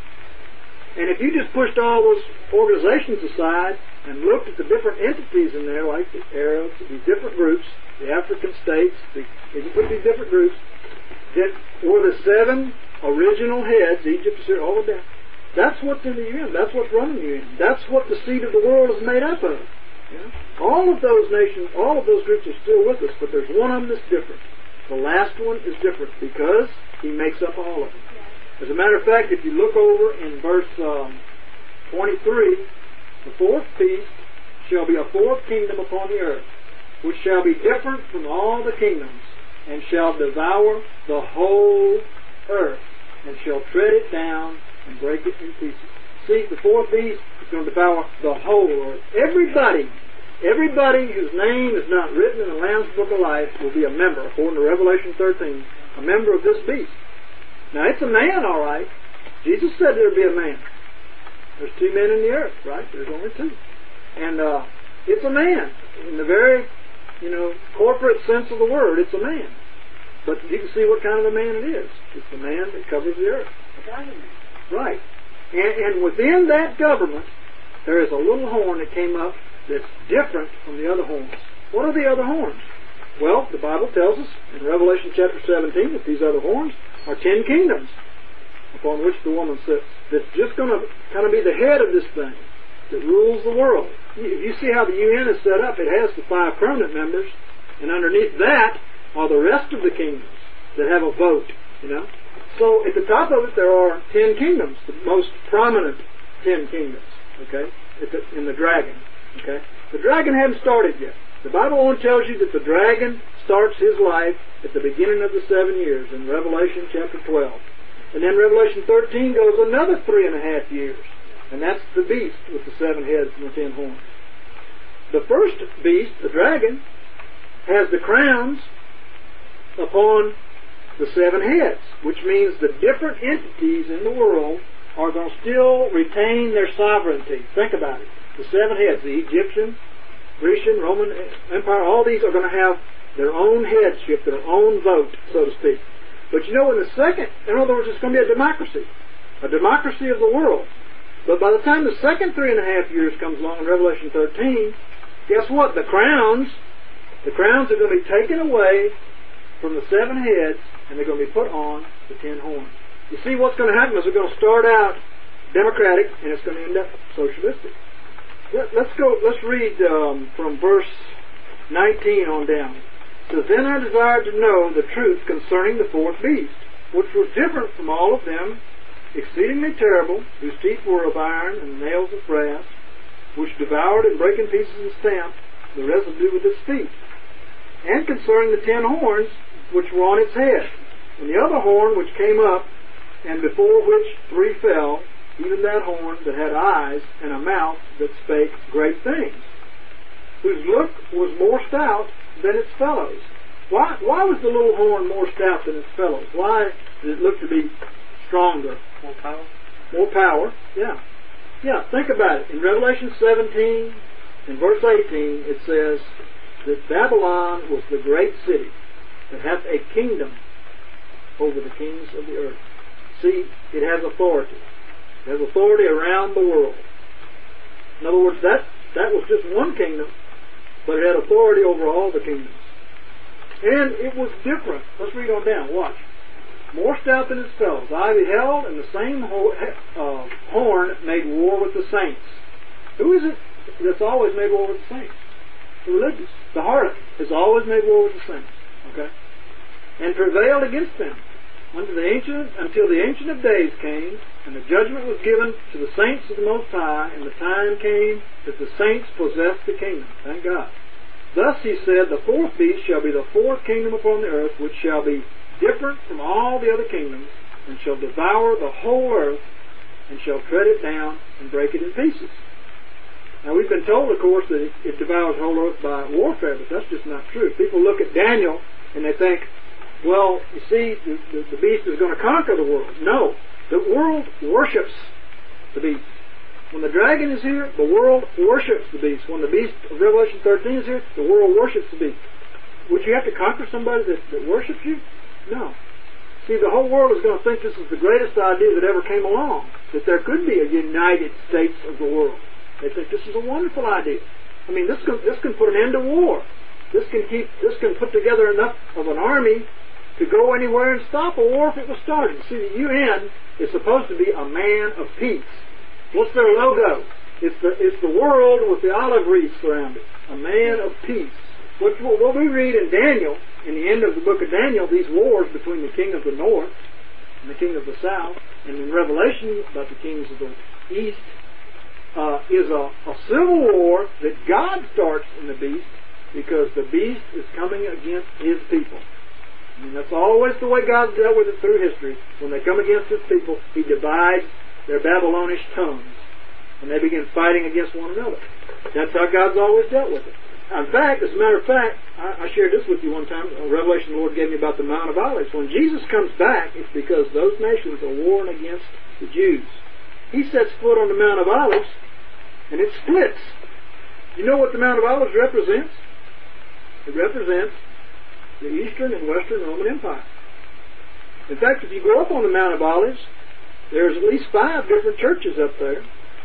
And if you just pushed all those organizations aside and looked at the different entities in there, like the Arabs, these different groups, the African states, the, if you put these different groups, that were the seven original heads, Egypt, Syria, all of them. That's what's in the U N. That's what's running the U N. That's what the seed of the world is made up of. You know? All of those nations, all of those groups are still with us, but there's one of them that's different. The last one is different because he makes up all of them. As a matter of fact, if you look over in verse um, twenty-three, the fourth beast shall be a fourth kingdom upon the earth, which shall be different from all the kingdoms, and shall devour the whole earth, and shall tread it down and break it in pieces. See, the fourth beast is going to devour the whole earth. Everybody, everybody whose name is not written in the Lamb's Book of Life will be a member, according to Revelation thirteen, a member of this beast. Now, it's a man, all right. Jesus said there would be a man. There's two men in the earth, right? There's only two. And uh, it's a man. In the very, you know, corporate sense of the word, it's a man. But you can see what kind of a man it is. It's the man that covers the earth. Right. And, and within that government, there is a little horn that came up that's different from the other horns. What are the other horns? Well, the Bible tells us in Revelation chapter seventeen that these other horns are ten kingdoms upon which the woman sits. That's just going to kind of be the head of this thing that rules the world. If you see how the U N is set up, it has the five permanent members, and underneath that are the rest of the kingdoms that have a vote, you know. So at the top of it there are ten kingdoms, the most prominent ten kingdoms, okay, in the dragon, okay. The dragon hadn't started yet. The Bible only tells you that the dragon starts his life at the beginning of the seven years in Revelation chapter twelve. And then Revelation thirteen goes another three and a half years. And that's the beast with the seven heads and the ten horns. The first beast, the dragon, has the crowns upon the seven heads, which means the different entities in the world are going to still retain their sovereignty. Think about it. The seven heads, the Egyptian, Grecian, Roman Empire, all these are going to have their own headship, their own vote, so to speak. But you know, in the second, in other words, it's going to be a democracy, a democracy of the world. But by the time the second three and a half years comes along in Revelation thirteen, guess what? The crowns, the crowns are going to be taken away from the seven heads, and they're going to be put on the ten horns. You see, what's going to happen is we're going to start out democratic, and it's going to end up socialistic. Let's go. Let's read um, from verse nineteen on down. It says, "Then I desired to know the truth concerning the fourth beast, which was different from all of them, exceedingly terrible, whose teeth were of iron and nails of brass, which devoured and brake in pieces and stamped the residue with its feet, and concerning the ten horns which were on its head, and the other horn which came up, and before which three fell, even that horn that had eyes and a mouth that spake great things, whose look was more stout than its fellows." Why, why was the little horn more stout than its fellows? Why did it look to be stronger? More power? More power, yeah. Yeah, think about it. In Revelation seventeen, in verse eighteen, it says that Babylon was the great city that hath a kingdom over the kings of the earth. See, it has authority. It has authority around the world. In other words, that, that was just one kingdom, but it had authority over all the kingdoms. And it was different. Let's read on down. Watch. More stout than its fellows. I beheld, and the same ho- uh, horn made war with the saints. Who is it that's always made war with the saints? The religious. The harlot has always made war with the saints. Okay? And prevailed against them unto the ancient, until the Ancient of Days came, and the judgment was given to the saints of the Most High, and the time came that the saints possessed the kingdom. Thank God. Thus he said, the fourth beast shall be the fourth kingdom upon the earth, which shall be different from all the other kingdoms, and shall devour the whole earth, and shall tread it down and break it in pieces. Now we've been told, of course, that it, it devours the whole earth by warfare, but that's just not true. People look at Daniel and they think, well, you see, the, the, the beast is going to conquer the world. No, the world worships the beast. When the dragon is here, the world worships the beast. When the beast of Revelation thirteen is here, the world worships the beast. Would you have to conquer somebody that, that worships you? No. See, the whole world is going to think this is the greatest idea that ever came along, that there could be a United States of the world. They think this is a wonderful idea. I mean, this can, this can put an end to war. This can keep, this can put together enough of an army to go anywhere and stop a war if it was started. See, the U N is supposed to be a man of peace. What's their logo? It's the, it's the world with the olive wreaths around it. A man of peace. What, what we read in Daniel, in the end of the book of Daniel, these wars between the king of the north and the king of the south, and in Revelation about the kings of the east, uh, is a, a civil war that God starts in the beast, because the beast is coming against his people. I mean, that's always the way God's dealt with it through history. When they come against his people, he divides their Babylonish tongues, and they begin fighting against one another. That's how God's always dealt with it. In fact, as a matter of fact, I, I shared this with you one time. A revelation the Lord gave me about the Mount of Olives. When Jesus comes back, it's because those nations are warring against the Jews. He sets foot on the Mount of Olives, and it splits. You know what the Mount of Olives represents? It represents the Eastern and Western Roman Empire. In fact, if you go up on the Mount of Olives, there's at least five different churches up there.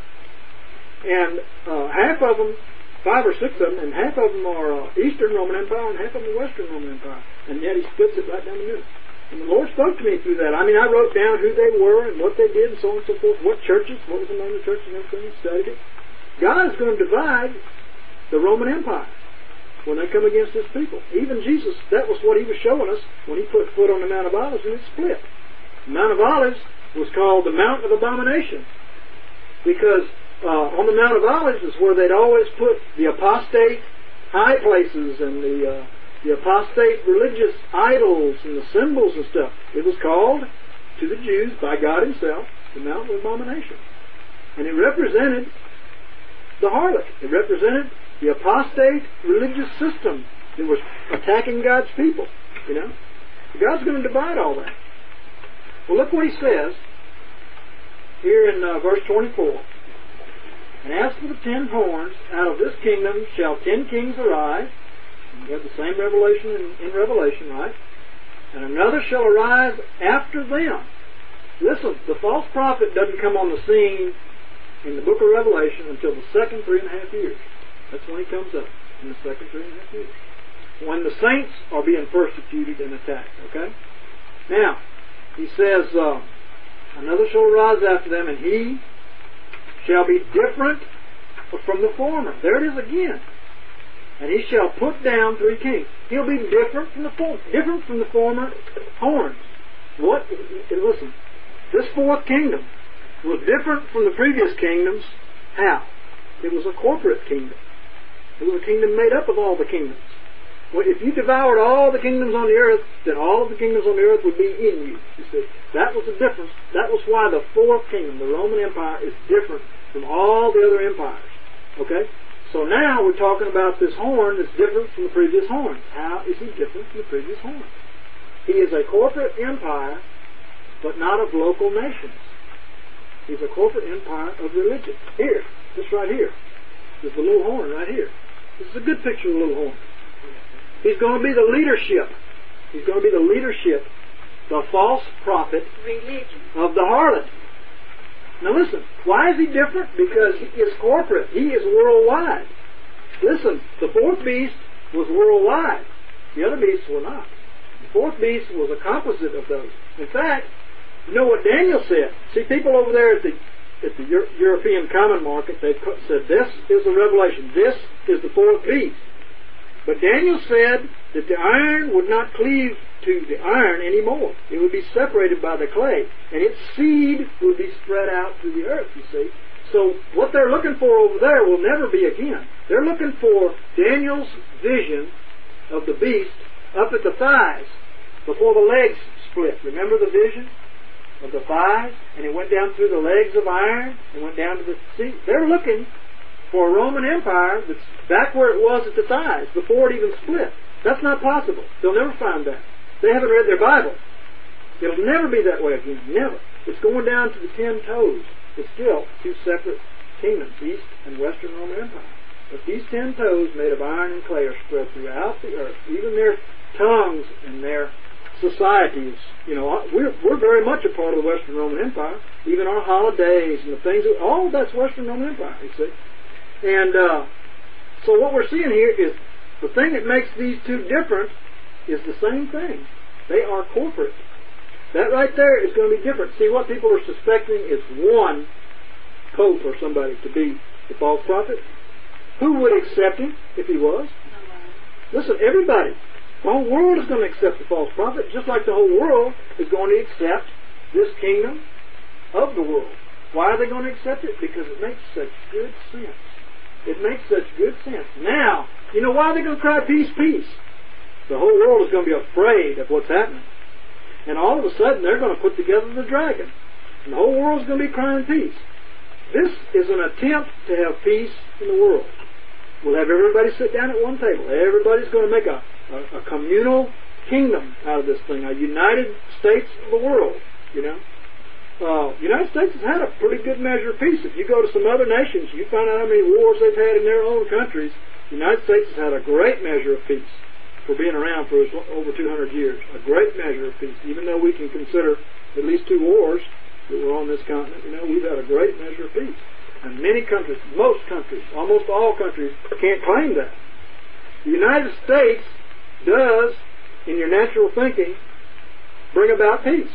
And uh, half of them, five or six of them, and half of them are uh, Eastern Roman Empire and half of them are Western Roman Empire. And yet he splits it right down the middle. And the Lord spoke to me through that. I mean, I wrote down who they were and what they did and so on and so forth, what churches, what was the name of the churches and everything, studied it. God is going to divide the Roman Empire when they come against his people. Even Jesus, that was what he was showing us when he put foot on the Mount of Olives and it split. The Mount of Olives was called the Mount of Abomination because uh, on the Mount of Olives is where they'd always put the apostate high places and the uh, the apostate religious idols and the symbols and stuff. It was called to the Jews by God himself the Mount of Abomination. And it represented the harlot. It represented the apostate religious system that was attacking God's people. You know? God's going to divide all that. Well, look what he says here in uh, verse twenty-four. And as for the ten horns, out of this kingdom shall ten kings arise. And you have the same revelation in, in Revelation, right? And another shall arise after them. Listen, the false prophet doesn't come on the scene in the book of Revelation until the second three and a half years. That's when he comes up, in the second three and a half years. When the saints are being persecuted and attacked, okay? Now, he says, uh, another shall arise after them, and he shall be different from the former. There it is again. And he shall put down three kings. He'll be different from the former, different from the former horns. What? Listen, this fourth kingdom was different from the previous kingdoms. How? It was a corporate kingdom. It was a kingdom made up of all the kingdoms. Well, if you devoured all the kingdoms on the earth, then all of the kingdoms on the earth would be in you. You see, that was the difference. That was why the fourth kingdom, the Roman Empire, is different from all the other empires. Okay? So now we're talking about this horn that's different from the previous horn. How is he different from the previous horn? He is a corporate empire, but not of local nations. He's a corporate empire of religion. Here, this right here. There's the little horn right here. This is a good picture of the little horn. He's going to be the leadership. He's going to be the leadership, the false prophet Religion. of the harlot. Now listen, why is he different? Because he is corporate. He is worldwide. Listen, the fourth beast was worldwide. The other beasts were not. The fourth beast was a composite of those. In fact, you know what Daniel said? See, people over there at the at the Euro- European Common Market, they put, said, this is the revelation. This is the fourth beast. But Daniel said that the iron would not cleave to the iron anymore. It would be separated by the clay. And its seed would be spread out through the earth, you see. So what they're looking for over there will never be again. They're looking for Daniel's vision of the beast up at the thighs before the legs split. Remember the vision of the thighs? And it went down through the legs of iron and went down to the... See, they're looking for a Roman Empire that's back where it was at the thighs before it even split. That's not possible. They'll never find that. They haven't read their Bible. It'll never be that way again. Never. It's going down to the ten toes. It's still two separate kingdoms, East and Western Roman Empire. But these ten toes made of iron and clay are spread throughout the earth. Even their tongues and their societies, you know, we're, we're very much a part of the Western Roman Empire. Even our holidays and the things, all that's Western Roman Empire, you see. And uh, so what we're seeing here is the thing that makes these two different is the same thing. They are corporate. That right there is going to be different. See, what people are suspecting is one pope or somebody to be the false prophet. Who would accept him if he was? Listen, everybody. The whole world is going to accept the false prophet, just like the whole world is going to accept this kingdom of the world. Why are they going to accept it? Because it makes such good sense. It makes such good sense. Now, you know why are they going to cry peace, peace? The whole world is going to be afraid of what's happening. And all of a sudden, they're going to put together the dragon. And the whole world is going to be crying peace. This is an attempt to have peace in the world. We'll have everybody sit down at one table. Everybody's going to make a, a, a communal kingdom out of this thing. A United States of the world, you know. Uh, the United States has had a pretty good measure of peace. If you go to some other nations, you find out how many wars they've had in their own countries. The United States has had a great measure of peace for being around for over two hundred years. A great measure of peace. Even though we can consider at least two wars that were on this continent, you know, we've had a great measure of peace. And many countries, most countries, almost all countries, can't claim that. The United States does, in your natural thinking, bring about peace.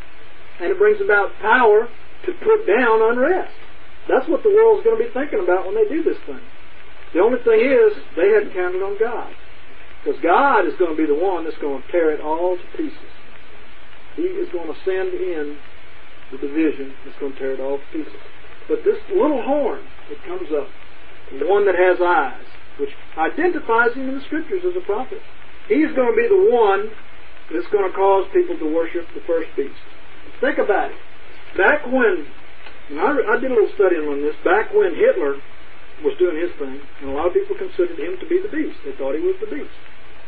And it brings about power to put down unrest. That's what the world's going to be thinking about when they do this thing. The only thing is, they hadn't counted on God. Because God is going to be the one that's going to tear it all to pieces. He is going to send in the division that's going to tear it all to pieces. But this little horn that comes up, the one that has eyes, which identifies him in the Scriptures as a prophet, he's going to be the one that's going to cause people to worship the first beast. Think about it. Back when, and I, I did a little studying on this, back when Hitler was doing his thing, and a lot of people considered him to be the beast. They thought he was the beast.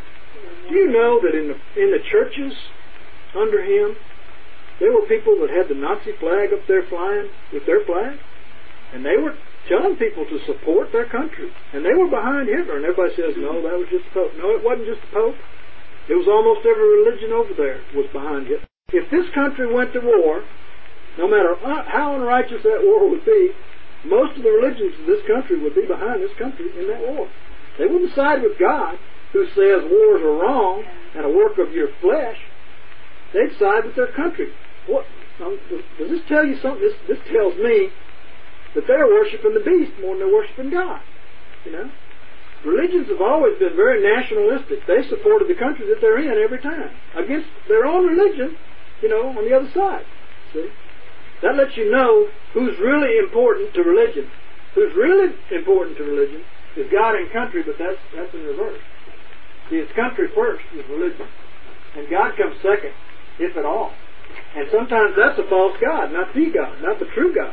Do you know that in the, in the churches under him, there were people that had the Nazi flag up there flying with their flag, and they were telling people to support their country, and they were behind Hitler, and everybody says, no, that was just the Pope. No, it wasn't just the Pope. It was almost every religion over there was behind Hitler. If this country went to war, no matter how unrighteous that war would be, most of the religions of this country would be behind this country in that war. They wouldn't side with God, who says wars are wrong and a work of your flesh. They'd side with their country. What? Um, does this tell you something? This, this tells me that they're worshiping the beast more than they're worshiping God. You know? Religions have always been very nationalistic. They supported the country that they're in every time. Against their own religion, you know, on the other side. See? That lets you know who's really important to religion. Who's really important to religion is God and country, but that's that's in reverse. See, it's country first is religion. And God comes second, if at all. And sometimes that's a false God, not the God, not the true God.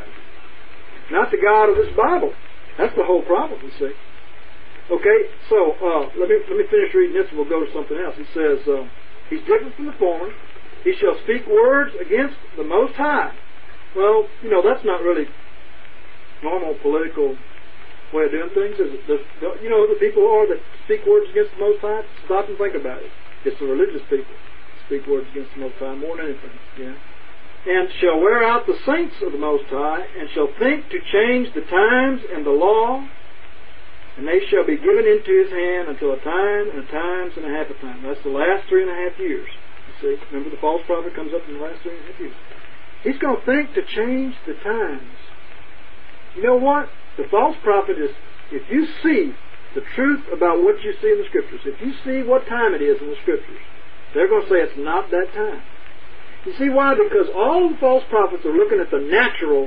Not the God of this Bible. That's the whole problem, you see. Okay, so uh, let me let me finish reading this and we'll go to something else. It says, uh, he's different from the former. He shall speak words against the Most High. Well, you know, that's not really normal political way of doing things. Is it? The, you know, the people are that speak words against the Most High. Stop and think about it. It's the religious people speak words against the Most High more than anything. Yeah. And shall wear out the saints of the Most High, and shall think to change the times and the law, and they shall be given into his hand until a time and a times and a half a time. That's the last three and a half years. You see, remember the false prophet comes up in the last three and a half years. He's going to think to change the times. You know what? The false prophet is, if you see the truth about what you see in the Scriptures, if you see what time it is in the Scriptures, they're going to say it's not that time. You see why? Because all the false prophets are looking at the natural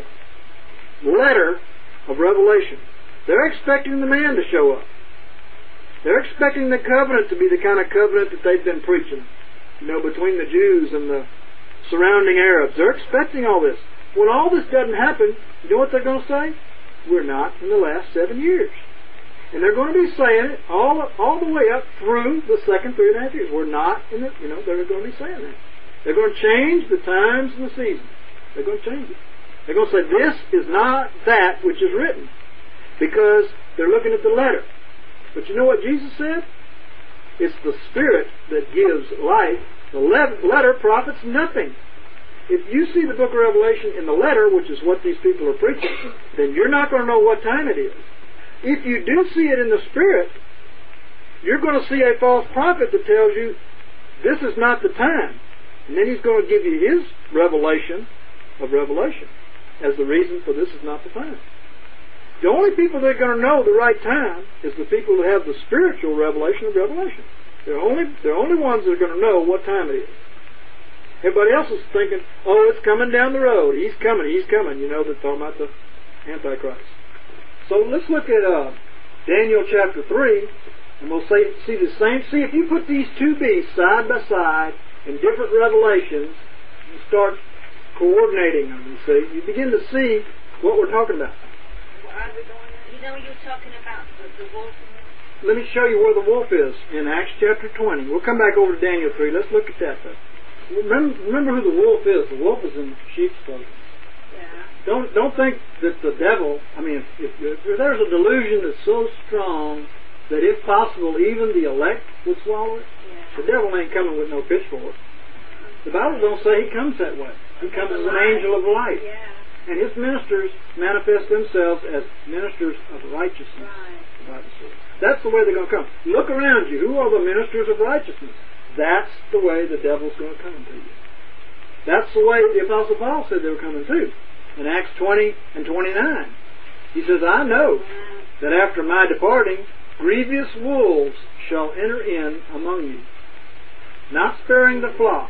letter of Revelation. They're expecting the man to show up. They're expecting the covenant to be the kind of covenant that they've been preaching, you know, between the Jews and the surrounding Arabs. They're expecting all this. When all this doesn't happen, you know what they're going to say? We're not in the last seven years. And they're going to be saying it all all the way up through the second three and a half years. We're not in the, you know, they're going to be saying that. They're going to change the times and the seasons. They're going to change it. They're going to say, this is not that which is written. Because they're looking at the letter. But you know what Jesus said? It's the Spirit that gives life. The letter profits nothing. If you see the book of Revelation in the letter, which is what these people are preaching, then you're not going to know what time it is. If you do see it in the Spirit, you're going to see a false prophet that tells you, this is not the time. And then he's going to give you his revelation of Revelation as the reason for this is not the time. The only people that are going to know the right time is the people that have the spiritual revelation of Revelation. They're only, they're only ones that are going to know what time it is. Everybody else is thinking, oh, it's coming down the road. He's coming, he's coming. You know, they're talking about the Antichrist. So let's look at uh, Daniel chapter three, and we'll say, see the same. See, if you put these two beasts side by side in different revelations, you start coordinating them, you see. You begin to see what we're talking about. You know, you're talking about the, the wolf. Let me show you where the wolf is in Acts chapter twenty. We'll come back over to Daniel three. Let's look at that, though. Remember, remember who the wolf is. The wolf is in sheep's clothing. Yeah. Don't don't think that the devil, I mean, if, if, if there's a delusion that's so strong that if possible even the elect would swallow it, Yeah. the devil ain't coming with no pitchfork. The Bible don't say he comes that way. He comes as an angel of light. Yeah. And his ministers manifest themselves as ministers of righteousness. Right. That's the way they're going to come. Look around you. Who are the ministers of righteousness? That's the way the devil's going to come to you. That's the way the Apostle Paul said they were coming too. In Acts twenty and twenty-nine. He says, I know that after my departing, grievous wolves shall enter in among you, not sparing the flock.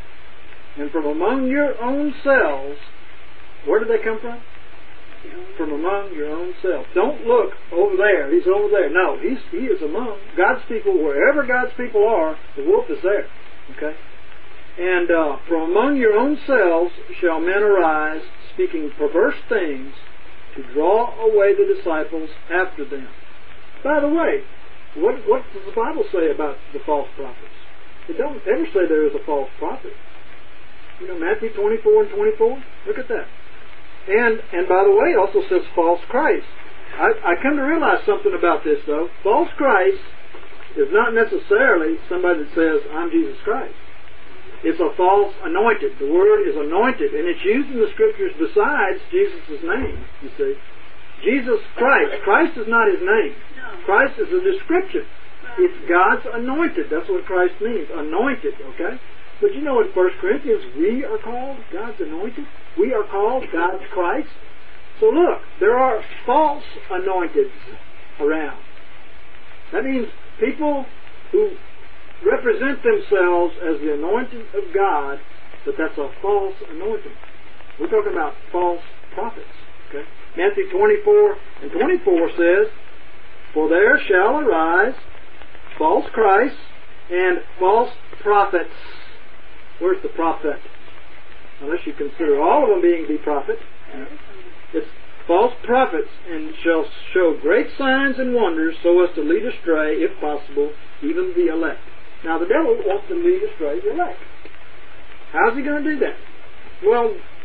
And from among your own selves, where did they come from? From among your own self. Don't look over there. He's over there. No, he's, he is among God's people. Wherever God's people are, the wolf is there. Okay? And uh, from among your own selves shall men arise, speaking perverse things, to draw away the disciples after them. By the way, what, what does the Bible say about the false prophets? It don't ever say there is a false prophet. You know, Matthew twenty-four and twenty-four? Look at that. And and by the way, it also says false Christ. I, I come to realize something about this, though. False Christ is not necessarily somebody that says, I'm Jesus Christ. It's a false anointed. The word is anointed, and it's used in the Scriptures besides Jesus' name, you see. Jesus Christ. Christ is not his name. Christ is a description. It's God's anointed. That's what Christ means. Anointed, okay? But you know in First Corinthians, we are called God's anointed. We are called God's Christ. So look, there are false anointeds around. That means people who represent themselves as the anointed of God, but that's a false anointing. We're talking about false prophets. Okay? Matthew twenty-four and twenty-four says, for there shall arise false Christs and false prophets. Where's the prophet? Unless you consider all of them being the prophet. It's false prophets, and shall show great signs and wonders, so as to lead astray, if possible, even the elect. Now the devil wants to lead astray the elect. How's he going to do that? Well,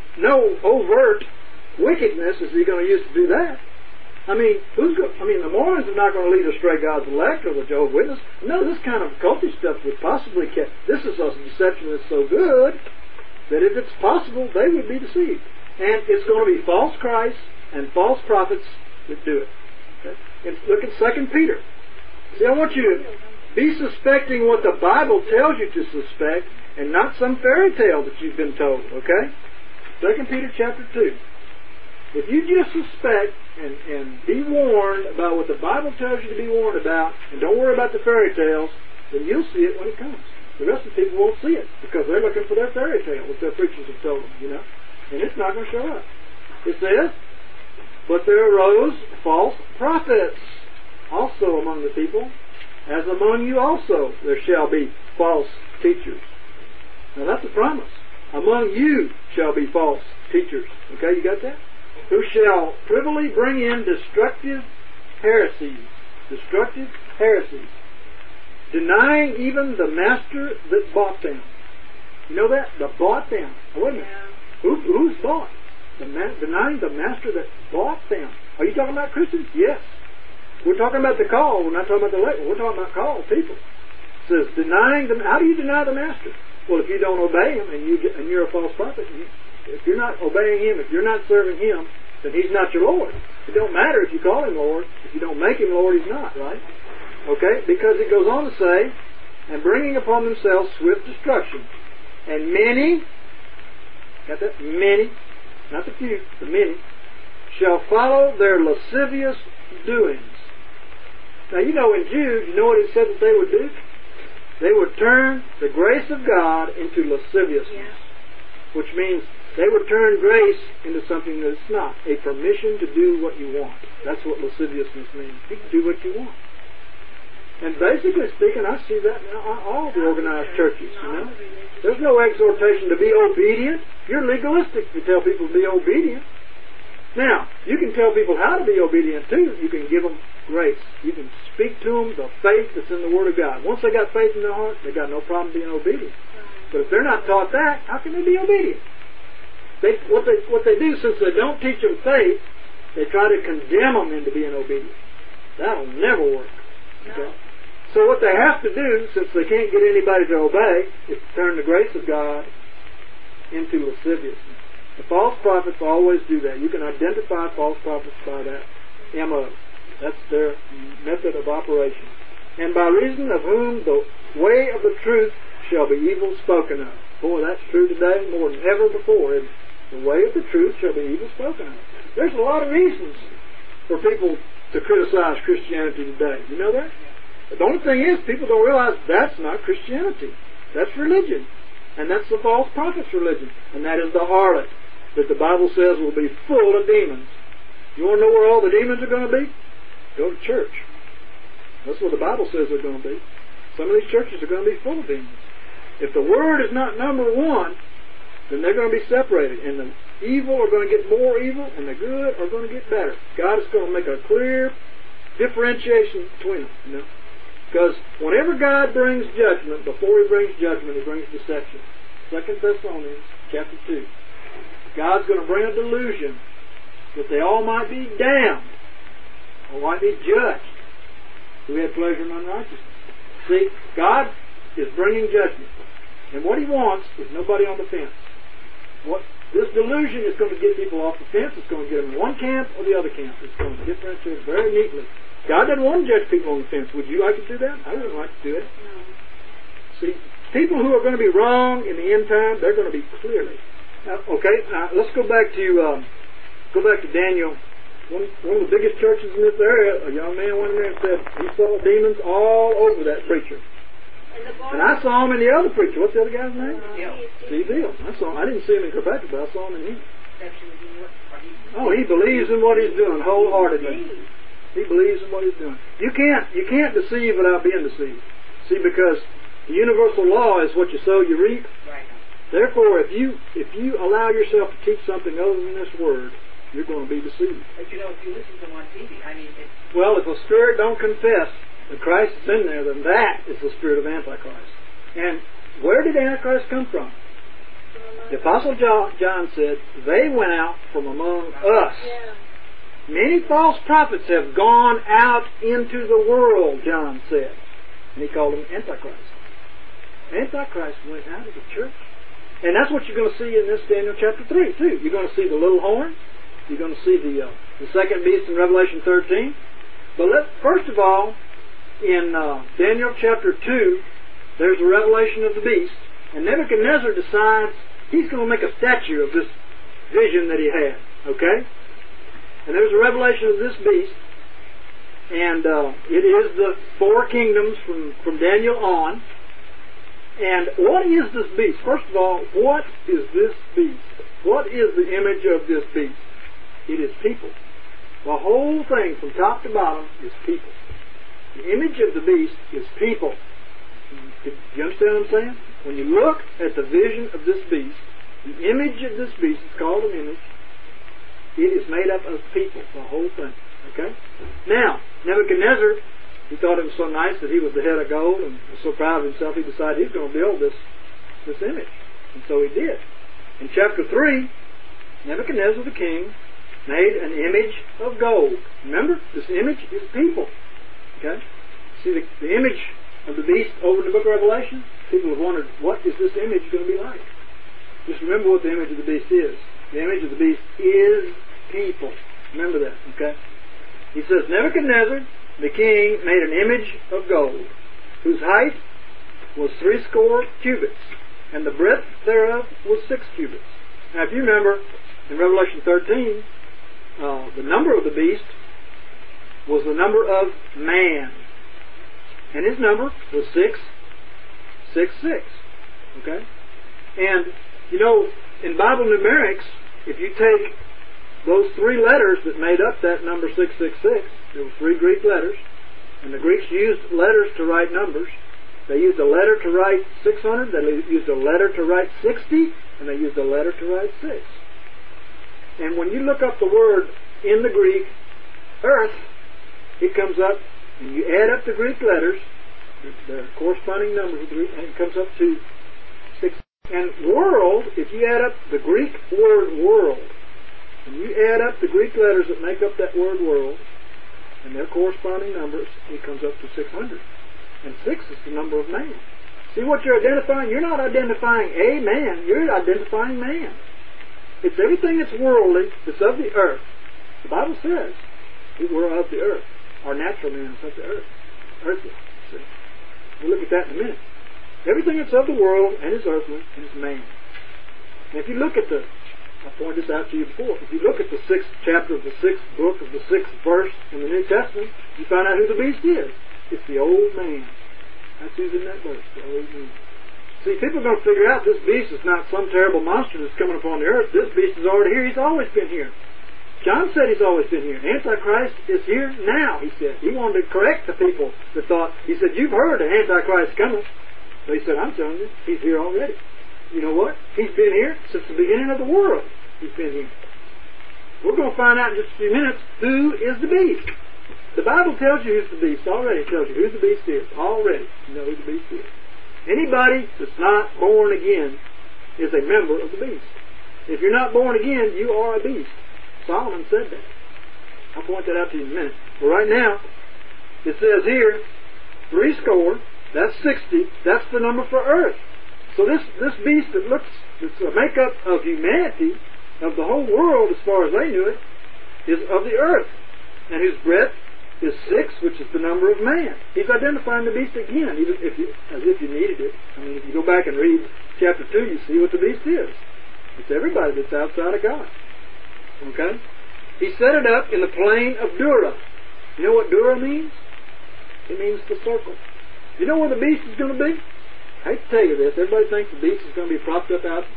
no overt wickedness is he going to use to do that. I mean, who's go- I mean, the Mormons are not going to lead astray God's elect or the Jehovah's Witnesses. No, this kind of culty stuff would possibly catch. This is a deception that's so good that if it's possible, they would be deceived. And it's going to be false Christs and false prophets that do it. Okay? And look at Second Peter. See, I want you to be suspecting what the Bible tells you to suspect and not some fairy tale that you've been told. Okay? Second Peter chapter two. If you just suspect and, and be warned about what the Bible tells you to be warned about, and don't worry about the fairy tales, then you'll see it when it comes. The rest of the people won't see it because they're looking for their fairy tale, which their preachers have told them, you know. And it's not going to show up. It says, but there arose false prophets also among the people, as among you also there shall be false teachers. Now that's a promise. Among you shall be false teachers. Okay, you got that? Who shall privily bring in destructive heresies. Destructive heresies. Denying even the master that bought them. You know that? The bought them. Oh, wait a minute. Who, who's bought? The ma- denying the master that bought them. Are you talking about Christians? Yes. We're talking about the call. We're not talking about the elect. We're talking about called people. It says denying them. How do you deny the master? Well, if you don't obey him and, you get, and you're a false prophet, you, if you're not obeying him, if you're not serving him, then he's not your Lord. It don't matter if you call him Lord. If you don't make him Lord, he's not, right? Okay? Because it goes on to say, and bringing upon themselves swift destruction. And many, got that? Many, not the few, the many, shall follow their lascivious doings. Now, you know in Jude, you know what it said that they would do? They would turn the grace of God into lasciviousness. Yeah. Which means they would turn grace into something that it's not. A permission to do what you want. That's what lasciviousness means. You can do what you want. And basically speaking, I see that in all the organized churches, you know. There's no exhortation to be obedient. You're legalistic if you tell people to be obedient. Now, you can tell people how to be obedient too. You can give them grace. You can speak to them the faith that's in the Word of God. Once they got faith in their heart, they got no problem being obedient. But if they're not taught that, how can they be obedient? They, what they what they do, since they don't teach them faith, they try to condemn them into being obedient. That'll never work. Okay? So what they have to do, since they can't get anybody to obey, is to turn the grace of God into lasciviousness. The false prophets always do that. You can identify false prophets by that M O. That's their method of operation. And by reason of whom the way of the truth shall be evil spoken of. Boy, that's true today more than ever before. The way of the truth shall be evil spoken of. There's a lot of reasons for people to criticize Christianity today. You know that? But the only thing is, people don't realize that's not Christianity. That's religion. And that's the false prophet's religion. And that is the harlot that the Bible says will be full of demons. You want to know where all the demons are going to be? Go to church. That's what the Bible says they're going to be. Some of these churches are going to be full of demons. If the Word is not number one, then they're going to be separated. And the evil are going to get more evil, and the good are going to get better. God is going to make a clear differentiation between them. You know? Because whenever God brings judgment, before He brings judgment, He brings deception. Second Thessalonians chapter two. God's going to bring a delusion that they all might be damned, or might be judged, who had pleasure in unrighteousness. See, God is bringing judgment. And what He wants is nobody on the fence. What this delusion is going to get people off the fence. It's going to get them in one camp or the other camp. It's going to differentiate very neatly. God doesn't want to judge people on the fence. Would you like to do that? I wouldn't like to do it. No. See, people who are going to be wrong in the end time, they're going to be clearly. Now, okay, now let's go back to um, go back to Daniel. One, one of the biggest churches in this area, a young man went in there and said he saw demons all over that preacher. And I saw him in the other preacher. What's the other guy's name? Bill. Steve Bill. I saw him. I didn't see him in Kirkpatrick, but I saw him in him. Oh, he believes in what he's doing wholeheartedly. He believes in what he's doing. You can't you can't deceive without being deceived. See, because the universal law is what you sow, you reap. Right. Therefore, if you if you allow yourself to teach something other than this word, you're going to be deceived. But you know, if you listen to him on T V, I mean, it's... Well, if a spirit don't confess that Christ is in there, then that is the spirit of Antichrist. And where did Antichrist come from? The Apostle John, John said, they went out from among us. Yeah. Many false prophets have gone out into the world, John said. And he called them Antichrist. Antichrist went out of the church. And that's what you're going to see in this Daniel chapter three, too. You're going to see the little horn. You're going to see the uh, the second beast in Revelation thirteen. But let first of all, in uh, Daniel chapter two, there's a revelation of the beast. And Nebuchadnezzar decides he's going to make a statue of this vision that he had. Okay? And there's a revelation of this beast. And uh, it is the four kingdoms from, from Daniel on. And what is this beast? First of all, what is this beast? What is the image of this beast? It is people. The whole thing from top to bottom is people. The image of the beast is people. Do you understand what I'm saying? When you look at the vision of this beast, the image of this beast is called an image. It is made up of people, the whole thing. Okay? Now, Nebuchadnezzar, he thought it was so nice that he was the head of gold and was so proud of himself he decided he was going to build this, this image. And so he did. In chapter three, Nebuchadnezzar the king made an image of gold. Remember, this image is people. Okay? See the, the image of the beast over in the book of Revelation? People have wondered, what is this image going to be like? Just remember what the image of the beast is. The image of the beast is people. Remember that, okay? He says, Nebuchadnezzar the king made an image of gold, whose height was threescore cubits, and the breadth thereof was six cubits. Now, if you remember, in Revelation thirteen, uh, the number of the beast was the number of man. And his number was six, six, six. Okay? And, you know, in Bible numerics, if you take those three letters that made up that number six six six, there were three Greek letters, and the Greeks used letters to write numbers. They used a letter to write six hundred, they used a letter to write sixty, and they used a letter to write six. And when you look up the word in the Greek, earth, it comes up, and you add up the Greek letters, the corresponding numbers, and it comes up to six. And world, if you add up the Greek word world, and you add up the Greek letters that make up that word world, and their corresponding numbers, it comes up to six hundred. And six is the number of man. See what you're identifying? You're not identifying a man, you're identifying man. It's everything that's worldly, that's of the earth. The Bible says we're of the earth. Our natural man is of the earth. Earthly. See? We'll look at that in a minute. Everything that's of the world and is earthly and is man. And if you look at the I pointed this out to you before. If you look at the sixth chapter of the sixth book of the sixth verse in the New Testament, you find out who the beast is. It's the old man. That's who's in that verse, the old man. See, people are going to figure out this beast is not some terrible monster that's coming upon the earth. This beast is already here. He's always been here. John said he's always been here. Antichrist is here now, he said. He wanted to correct the people that thought, he said, you've heard the Antichrist coming. So he said, I'm telling you, he's here already. You know what? He's been here since the beginning of the world. He's been here. We're going to find out in just a few minutes who is the beast. The Bible tells you who's the beast already. It tells you who the beast is already. You know who the beast is. Anybody that's not born again is a member of the beast. If you're not born again, you are a beast. Solomon said that. I'll point that out to you in a minute. But right now, it says here, three score, that's sixty, that's the number for earth. So this, this beast that looks, it's a makeup of humanity, of the whole world as far as they knew it, is of the earth. And whose breadth is six, which is the number of man. He's identifying the beast again, even if you, as if you needed it. I mean, if you go back and read chapter two, you see what the beast is. It's everybody that's outside of God. Okay? He set it up in the plain of Dura. You know what Dura means? It means the circle. You know where the beast is going to be? I hate to tell you this. Everybody thinks the beast is going to be propped up out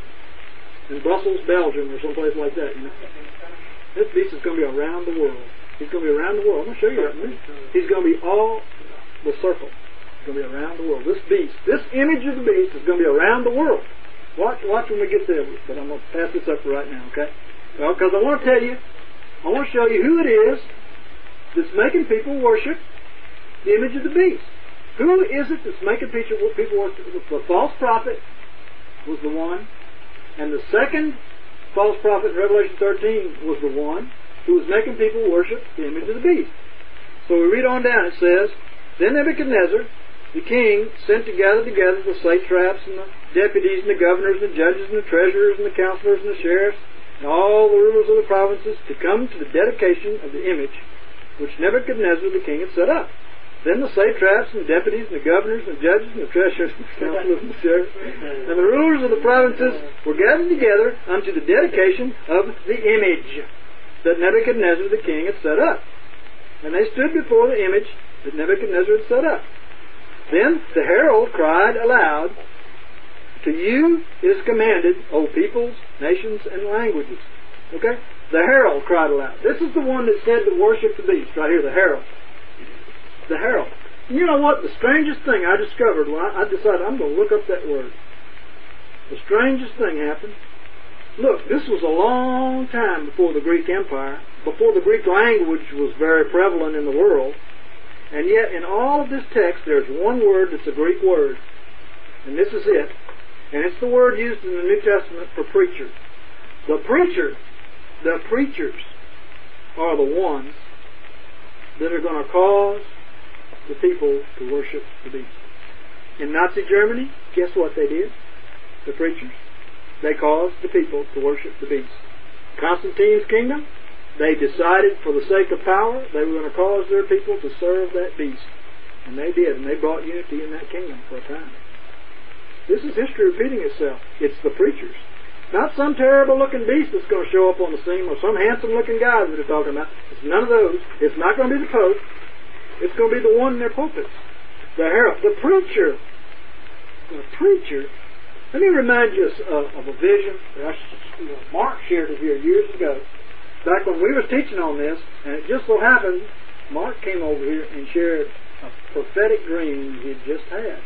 in Brussels, Belgium, or someplace like that. You know? This beast is going to be around the world. He's going to be around the world. I'm going to show you that in a minute. He's going to be all the circle. He's going to be around the world. This beast, this image of the beast is going to be around the world. Watch, watch when we get there. But I'm going to pass this up right now, okay? Well, because I want to tell you, I want to show you who it is that's making people worship the image of the beast. Who is it that's making people worship? The false prophet was the one And the second false prophet in Revelation thirteen was the one who was making people worship the image of the beast. So we read on down, it says, Then Nebuchadnezzar, the king, sent to gather together the satraps and the deputies and the governors and the judges and the treasurers and the counselors and the sheriffs and all the rulers of the provinces to come to the dedication of the image which Nebuchadnezzar the king had set up. Then the satraps and the deputies and the governors and the judges and the treasurers and the counselors and the sheriffs and the rulers of the provinces were gathered together unto the dedication of the image that Nebuchadnezzar the king had set up. And they stood before the image that Nebuchadnezzar had set up. Then the herald cried aloud, To you is commanded, O peoples, nations, and languages. Okay? The herald cried aloud. This is the one that said to worship the beast, right here, the herald. The herald. You know what? The strangest thing I discovered when I, I decided I'm going to look up that word. The strangest thing happened. Look, this was a long time before the Greek Empire, before the Greek language was very prevalent in the world. And yet, in all of this text, there's one word that's a Greek word. And this is it. And it's the word used in the New Testament for preacher. The preacher, the preachers are the ones that are going to cause the people to worship the beast. In Nazi Germany, guess what they did? The preachers. They caused the people to worship the beast. Constantine's kingdom, they decided for the sake of power, they were going to cause their people to serve that beast. And they did, and they brought unity in that kingdom for a time. This is history repeating itself. It's the preachers. Not some terrible-looking beast that's going to show up on the scene, or some handsome-looking guy that they're talking about. It's none of those. It's not going to be the Pope. It's going to be the one in their pulpits. The herald, the preacher. The preacher. Let me remind you of, of a vision that I, Mark shared it here years ago. Back when we was teaching on this, and it just so happened, Mark came over here and shared a prophetic dream he had just had.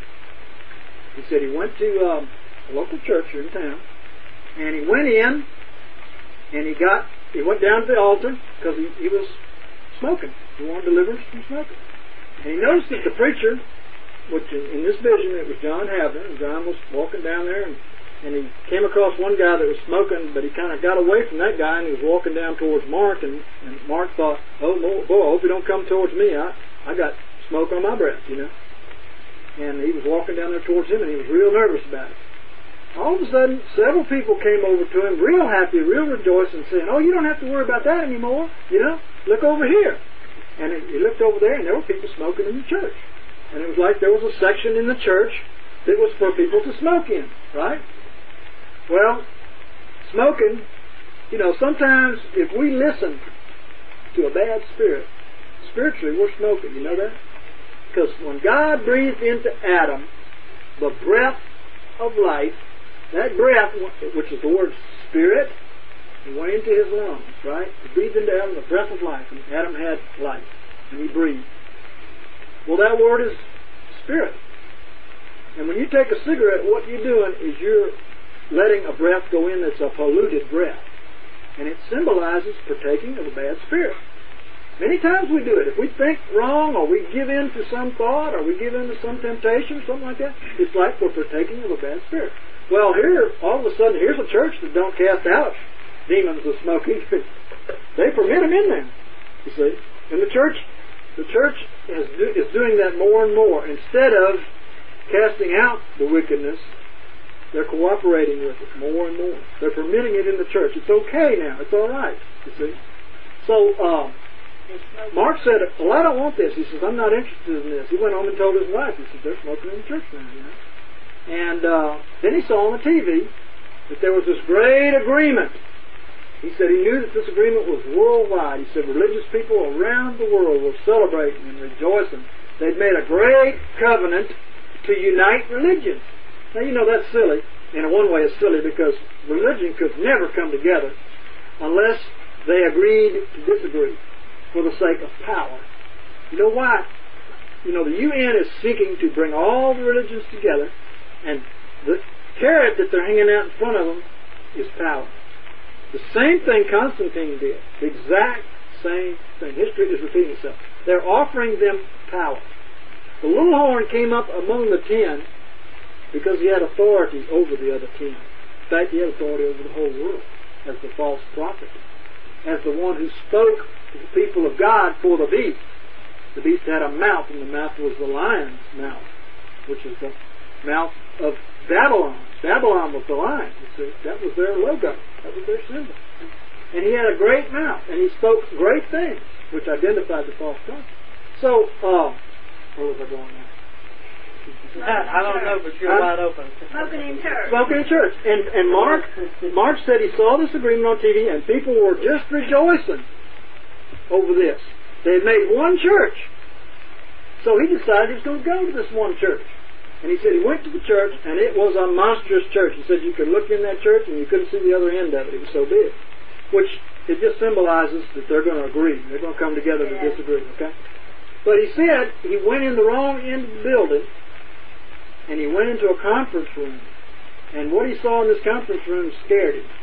He said he went to um, a local church here in town, and he went in, and he got, he went down to the altar because he, he was smoking. He wanted deliverance from smoking. And he noticed that the preacher, which in this vision it was John Havner, and John was walking down there, and, and he came across one guy that was smoking, but he kind of got away from that guy, and he was walking down towards Mark, and, and Mark thought, oh, boy, I hope you don't come towards me. I, I got smoke on my breath, you know. And he was walking down there towards him, and he was real nervous about it. All of a sudden, several people came over to him, real happy, real rejoicing, saying, oh, you don't have to worry about that anymore, you know. Look over here. And he looked over there, and there were people smoking in the church. And it was like there was a section in the church that was for people to smoke in, right? Well, smoking, you know, sometimes if we listen to a bad spirit, spiritually we're smoking, you know that? Because when God breathed into Adam the breath of life, that breath, which is the word spirit, it went into his lungs, right? He breathed into Adam the breath of life, and Adam had life, and he breathed. Well, that word is spirit. And when you take a cigarette, what you're doing is you're letting a breath go in that's a polluted breath. And it symbolizes partaking of a bad spirit. Many times we do it. If we think wrong, or we give in to some thought, or we give in to some temptation, something like that, it's like we're partaking of a bad spirit. Well, here, all of a sudden, here's a church that don't cast out demons of smoking. They permit them in there, you see. And the church The church is, do, is doing that more and more. Instead of casting out the wickedness, they're cooperating with it more and more. They're permitting it in the church. It's okay now. It's all right. You see. So um, Mark said, "Well, I don't want this." He says, "I'm not interested in this." He went home and told his wife. He said, "They're smoking in the church now." You know? And uh, then he saw on the T V that there was this great agreement. He said he knew that this agreement was worldwide. He said religious people around the world were celebrating and rejoicing. They'd made a great covenant to unite religions. Now, you know, that's silly. In one way, it's silly because religion could never come together unless they agreed to disagree for the sake of power. You know why? You know, the U N is seeking to bring all the religions together, and the carrot that they're hanging out in front of them is power. The same thing Constantine did. The exact same thing. History is repeating itself. They're offering them power. The little horn came up among the ten because he had authority over the other ten. In fact, he had authority over the whole world as the false prophet, as the one who spoke to the people of God for the beast. The beast had a mouth, and the mouth was the lion's mouth, which is the mouth of Babylon. Babylon was the lion. You see, that was their logo. That was their symbol. And he had a great mouth, and he spoke great things, which identified the false prophet. So, uh, where was I going now? I don't know, but you're huh? wide open. Spoken in church. Spoken in church. And, and Mark, Mark said he saw this agreement on T V, and people were just rejoicing over this. They had made one church. So he decided he was going to go to this one church. And he said he went to the church, and it was a monstrous church. He said you could look in that church, and you couldn't see the other end of it. It was so big. Which, it just symbolizes that they're going to agree. They're going to come together to disagree, okay? But he said he went in the wrong end of the building, and he went into a conference room. And what he saw in this conference room scared him.